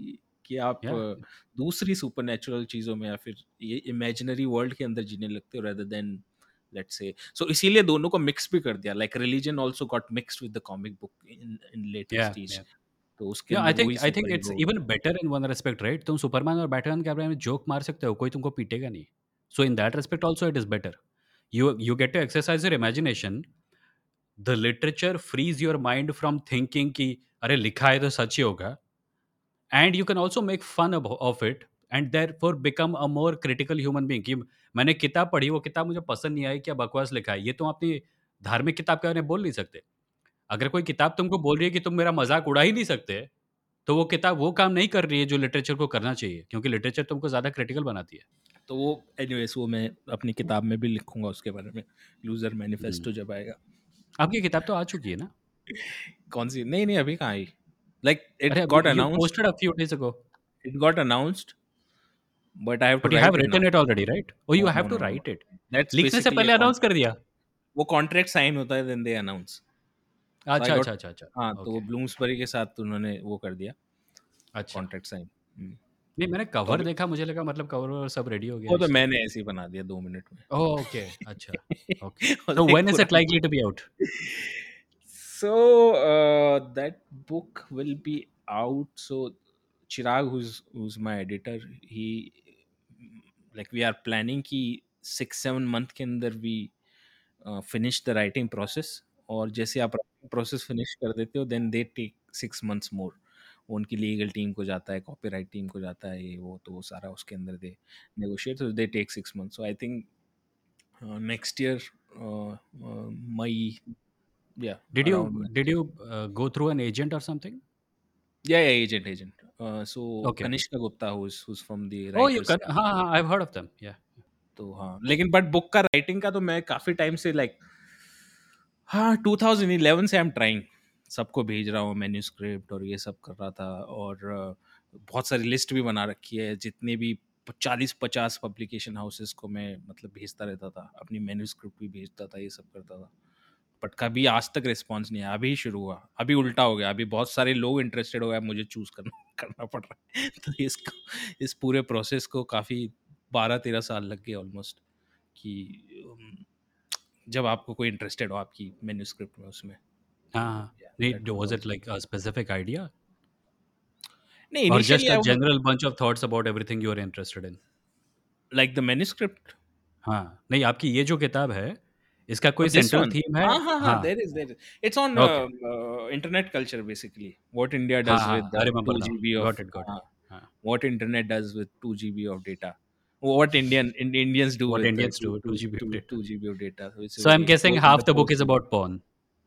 कि आप या अ, दूसरी सुपरनैचुरल चीज़ों में या फिर ये इमेजिनरी वर्ल्ड के अंदर जीने लगते हो रेदर देन लेट्स से। सो इसीलिए दोनों को मिक्स भी कर दिया, like religion also got mixed with the comic book in in later yeah stage. या तो उसके या आई अंदर थिंक वही I think super it's hero. Even better in one respect, right? तुम सुपरमैन और बैटमैन के बारे में जोक मार सकते हो, कोई तुमको पीटेगा नहीं। So in that respect also it is better. you you get to exercise your imagination. The literature frees your mind from thinking कि अरे लिखा है तो सच ही होगा, and you can also make fun of, of it and therefore become a more critical human being कि मैंने किताब पढ़ी, वो किताब मुझे पसंद नहीं आई, क्या बकवास लिखा है, ये तुम अपनी धार्मिक किताब के बारे में बोल नहीं सकते। अगर कोई किताब तुमको बोल रही है कि तुम मेरा मजाक उड़ा ही नहीं सकते, तो वो किताब वो काम नहीं कर रही है जो लिटरेचर को करना चाहिए, क्योंकि लिटरेचर तुमको ज़्यादा क्रिटिकल बनाती है। तो वो एनीवेज वो मैं अपनी किताब में भी लिखूंगा उसके बारे में, लूजर हम्म। मैनिफेस्टो जब आएगा। आपकी किताब तो आ चुकी है ना? कौन सी? नहीं नहीं, अभी कहाँ आई। लाइक इट अरे got you announced, posted a few days ago. It got announced but I have to but you have write it now. Written it already, right? Oh you know have no to no no, write it. That's लिखने से basically पहले अ announce कर दिया? वो contract sign होता है then they announce. सो आई अच्छा, got, अच्छा, अच्छा, अच्छा। हाँ, तो वो ओके, ब्लूम्सबरी के साथ उन्होंने वो कर दिया, अच्छा। Contract sign. नहीं, मैंने तो कवर अभी देखा, मुझे लगा मतलब कवर ववर सब रेडी हो गया वो तो इसलिए। मैंने ऐसे ही बना दिया दो मिनट में। ओह! ओके, अच्छा, ओके। और सो एक व्हेन इज़ इट पुराना। Likely to be out? So uh, that book will be out. So Chirag, who's who's my editor, he like we are planning कि सिक्स सेवन मंथ के अंदर we finish the writing process. और जैसे आप writing process finish कर देते हो then they take six months more. उनकी लीगल टीम को जाता है, कॉपीराइट टीम को जाता है, ये वो, तो वो सारा उसके अंदर they negotiate, so they take six months. So I think uh, next year, uh, uh, May, yeah, did you around did May. You uh, go through an agent or something? Yeah, yeah, agent, agent. Uh, so okay. Kanishka Gupta, who's who's from the oh! You writers. Can, हाँ, हाँ, I have heard of them, yeah. तो हाँ, लेकिन but book का writing का तो मैं काफी टाइम से लाइक, हाँ, ट्वेंटी इलेवन से आई एम ट्राइंग, सबको भेज रहा हूँ मैन्यूस्क्रिप्ट और ये सब कर रहा था। और अ, बहुत सारी लिस्ट भी बना रखी है, जितने भी चालीस पचास पब्लिकेशन हाउसेस को मैं मतलब भेजता रहता था, अपनी मैन्यूस्क्रिप्ट भी भेजता था, ये सब करता था। बट कभी आज तक रिस्पॉन्स नहीं आया। अभी शुरू हुआ, अभी उल्टा हो गया, अभी बहुत सारे लोग इंटरेस्टेड हो गए, मुझे चूज करना करना पड़ रहा है। तो इसको, इस पूरे प्रोसेस को काफ़ी बारह तेरह साल लग गए ऑलमोस्ट, कि um, जब आपको कोई इंटरेस्टेड हो आपकी मैन्यूस्क्रिप्ट में, उसमें। हाँ, तो हाँ। दैट नहीं, will was it also. Like a specific idea नहीं, और initially just a I was general bunch of thoughts about everything you are interested in? Like the manuscript. हाँ, नहीं, आपकी ये जो किताब है, इसका कोई दिस सेंट्रल वन, थीम है? हाँ हाँ हाँ, हाँ, there is there it's on okay. Internet culture basically, what India हाँ, डज विद हाँ, I remember to now. GB got of, it, got it. हाँ, what internet does with two G B of data, what Indian in, Indians do what with the Indians two, do two two, GB of two, data. two G B of data. So it's a so I am very, it guessing goes in half the the book post is G B. About porn.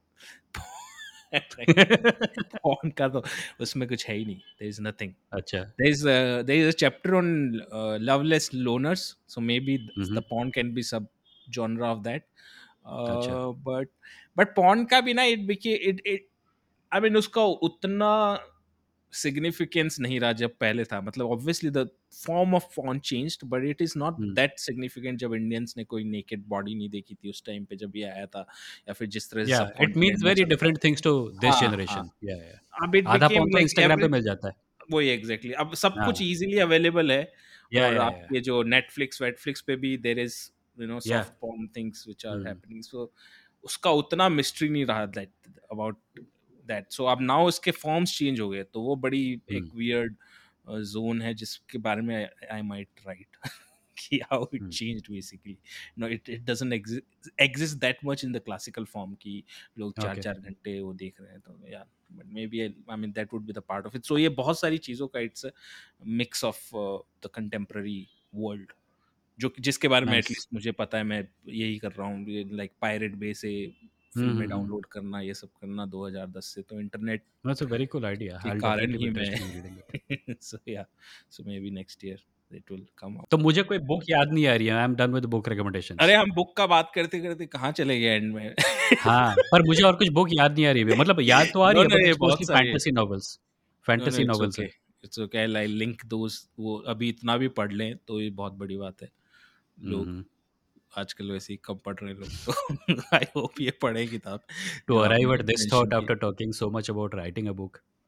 Right. Porn का तो उसमें कुछ है ही नहीं, there is nothing. अच्छा। There is a, there is a chapter on uh, loveless loners, so maybe hmm, the hmm. porn can be sub genre of that. अच्छा। Uh, but but porn का भी ना, it became it it I mean उसका उतना significance नहीं रहा जब पहले था। मतलब obviously the form of porn changed, but it is not हुँ। दैट सिग्निफिकेंट जब इंडियंस ने कोई नेकेड बॉडी नहीं देखी थी उस टाइम पे जब ये आया था, या फिर जिस तरह से या सब इट मीन्स कॉन्टिनेंट में वेरी चलता है। डिफरेंट थिंग्स टू दिस हाँ हाँ, जनरेशन। या, या। अब इट आधा बिकेम पोर्न तो लाइक इंस्टाग्राम एवरी, पे मिल जाता है। वही एग्जैक्टली, अब सब कुछ हाँ। इजीली अवेलेबल है। या, और या, या, आपके जो नेटफ्लिक्स वेटफ्लिक्स पे भी there is you know yeah. Soft porn things which are हुँ, हैपनिंग, सो उसका उतना मिस्ट्री नहीं रहा दैट अबाउट दैट। सो अब नाउ उसके फॉर्म्स चेंज हो गए, तो वो बड़ी हुँ, एक वियर्ड जोन है जिसके बारे में आई माइट राइट कि हाउ इट हुँ। Changed basically. No, it it doesn't exist that much in the classical form कि लोग चार ओके, चार घंटे वो देख रहे हैं। तो यार, but maybe I mean that would be the part of it. So ये बहुत सारी चीज़ों का it's mix of the contemporary world, जो कि- जिसके बारे में नाइस। एटलीस्ट मुझे पता है। मैं यही कर रहा हूँ, लाइक पायरेट बे से हुँ, फिल्में हुँ, हुँ। डाउनलोड करना, ये सब करना दो हज़ार दस से, तो internet that's a very cool idea. के आई विल कारण डेफिनिटली बी ही मैं interested in reading it. So yeah, so maybe next year it will come out. तो मुझे कोई बुक याद नहीं आ रही है। I am done with book अरे रिकमेंडेशंस। हम बुक का बात करते करते कहाँ चले गए एंड में। हाँ, पर मुझे और कुछ बुक याद नहीं आ रही है। मतलब याद तो आ रही नो है, नो, बट ये इट्स बहुत मोस्टली सारी है। Fantasy novels. No no, fantasy it's novels okay, हैं। It's okay, I link those, वो अभी इतना भी पढ़ लें तो ये बहुत बड़ी बात है। हुँ, लोग हुँ। आजकल वैसे ही कम पढ़ रहे हैं लोग, तो आई होप ये पढ़े किताब टू जो आपने arrive at this mention thought की। After talking so much about writing a book,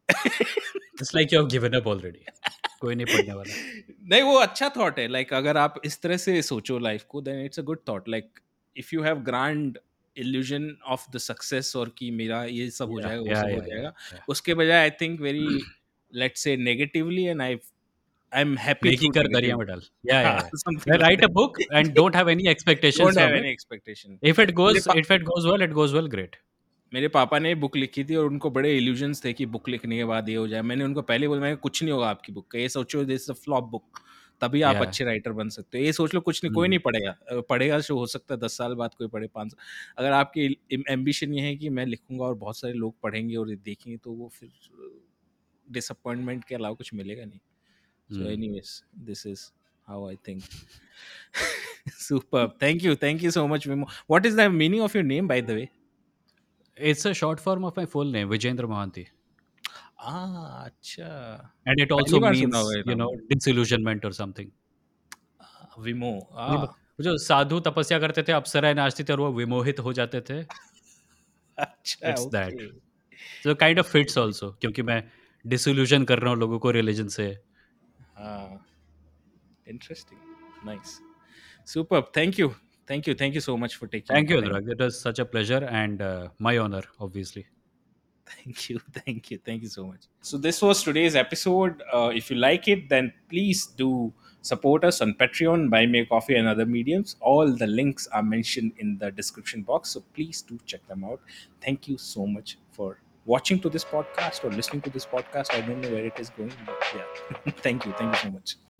it's like you have given up already, कोई नहीं पढ़ने वाला। नहीं, वो अच्छा थॉट है। लाइक अगर आप इस तरह से सोचो लाइफ को, then it's a good thought. Like if you have grand illusion of the success, और कि मेरा ये सब हो या जाएगा, वो या सब हो या या जाएगा, या उसके बजाय I think very, let's say negatively, and I I am happy नेकी थ्रू कर दरिया में नेगेटिविटी। डाल। या या हाँ, yeah something like write a book and that. Don't have any expectations don't have from any it. Expectation. If it मेरे goes पा if it goes well, it goes well, great. मेरे पापा ने book लिखी थी, और उनको बड़े इल्यूजन्स थे कि बुक लिखने के बाद ये हो जाए। मैंने उनको पहले बोला, मैं कुछ नहीं होगा आपकी बुक का, ये सोचो this is a flop book, तभी आप या अच्छे राइटर बन सकते हो। ये सोच लो कुछ नहीं, कोई नहीं पढ़ेगा। अ, पढ़ेगा तो हो सकता है दस साल बाद कोई पढ़े, पाँच साल। अगर आपकी एम्बिशन ये है कि मैं लिखूंगा और बहुत सारे लोग पढ़ेंगे और ये देखेंगे, तो वो फिर डिसअपॉइंटमेंट के अलावा कुछ मिलेगा नहीं। So anyways, this is how I think. Superb. Thank you. Thank you so much, Vimo. What is the meaning of your name, by the way? It's a short form of my full name, Vijendra Mohanty. Ah, अच्छा। And it पहली also बार सुना means हुआ ये you नाम। No disillusionment और something. विमो। मतलब Ah, वो जो साधु तपस्या करते थे, अप्सराएँ नाचती थी और वो विमोहित हो जाते थे, अच्छा, it's that. Okay. So kind of fits also, क्योंकि मैं डिसइल्यूशन कर रहा हूँ लोगों को रिलिजन से। हाँ, interesting. Nice. Superb. Thank you. Thank you. Thank you so much for taking thank you time. Anurag, it was such a pleasure and my honour obviously. Thank you. Thank you. Thank you so much. So, this was today's episode. Uh, if you like it, then please do support us on Patreon, Buy Me a Coffee, and other mediums. All the links are mentioned in the description box. So, please do check them out. Thank you so much for watching to this podcast or listening to this podcast. I don't know where it is going, but yeah. Thank you. Thank you so much.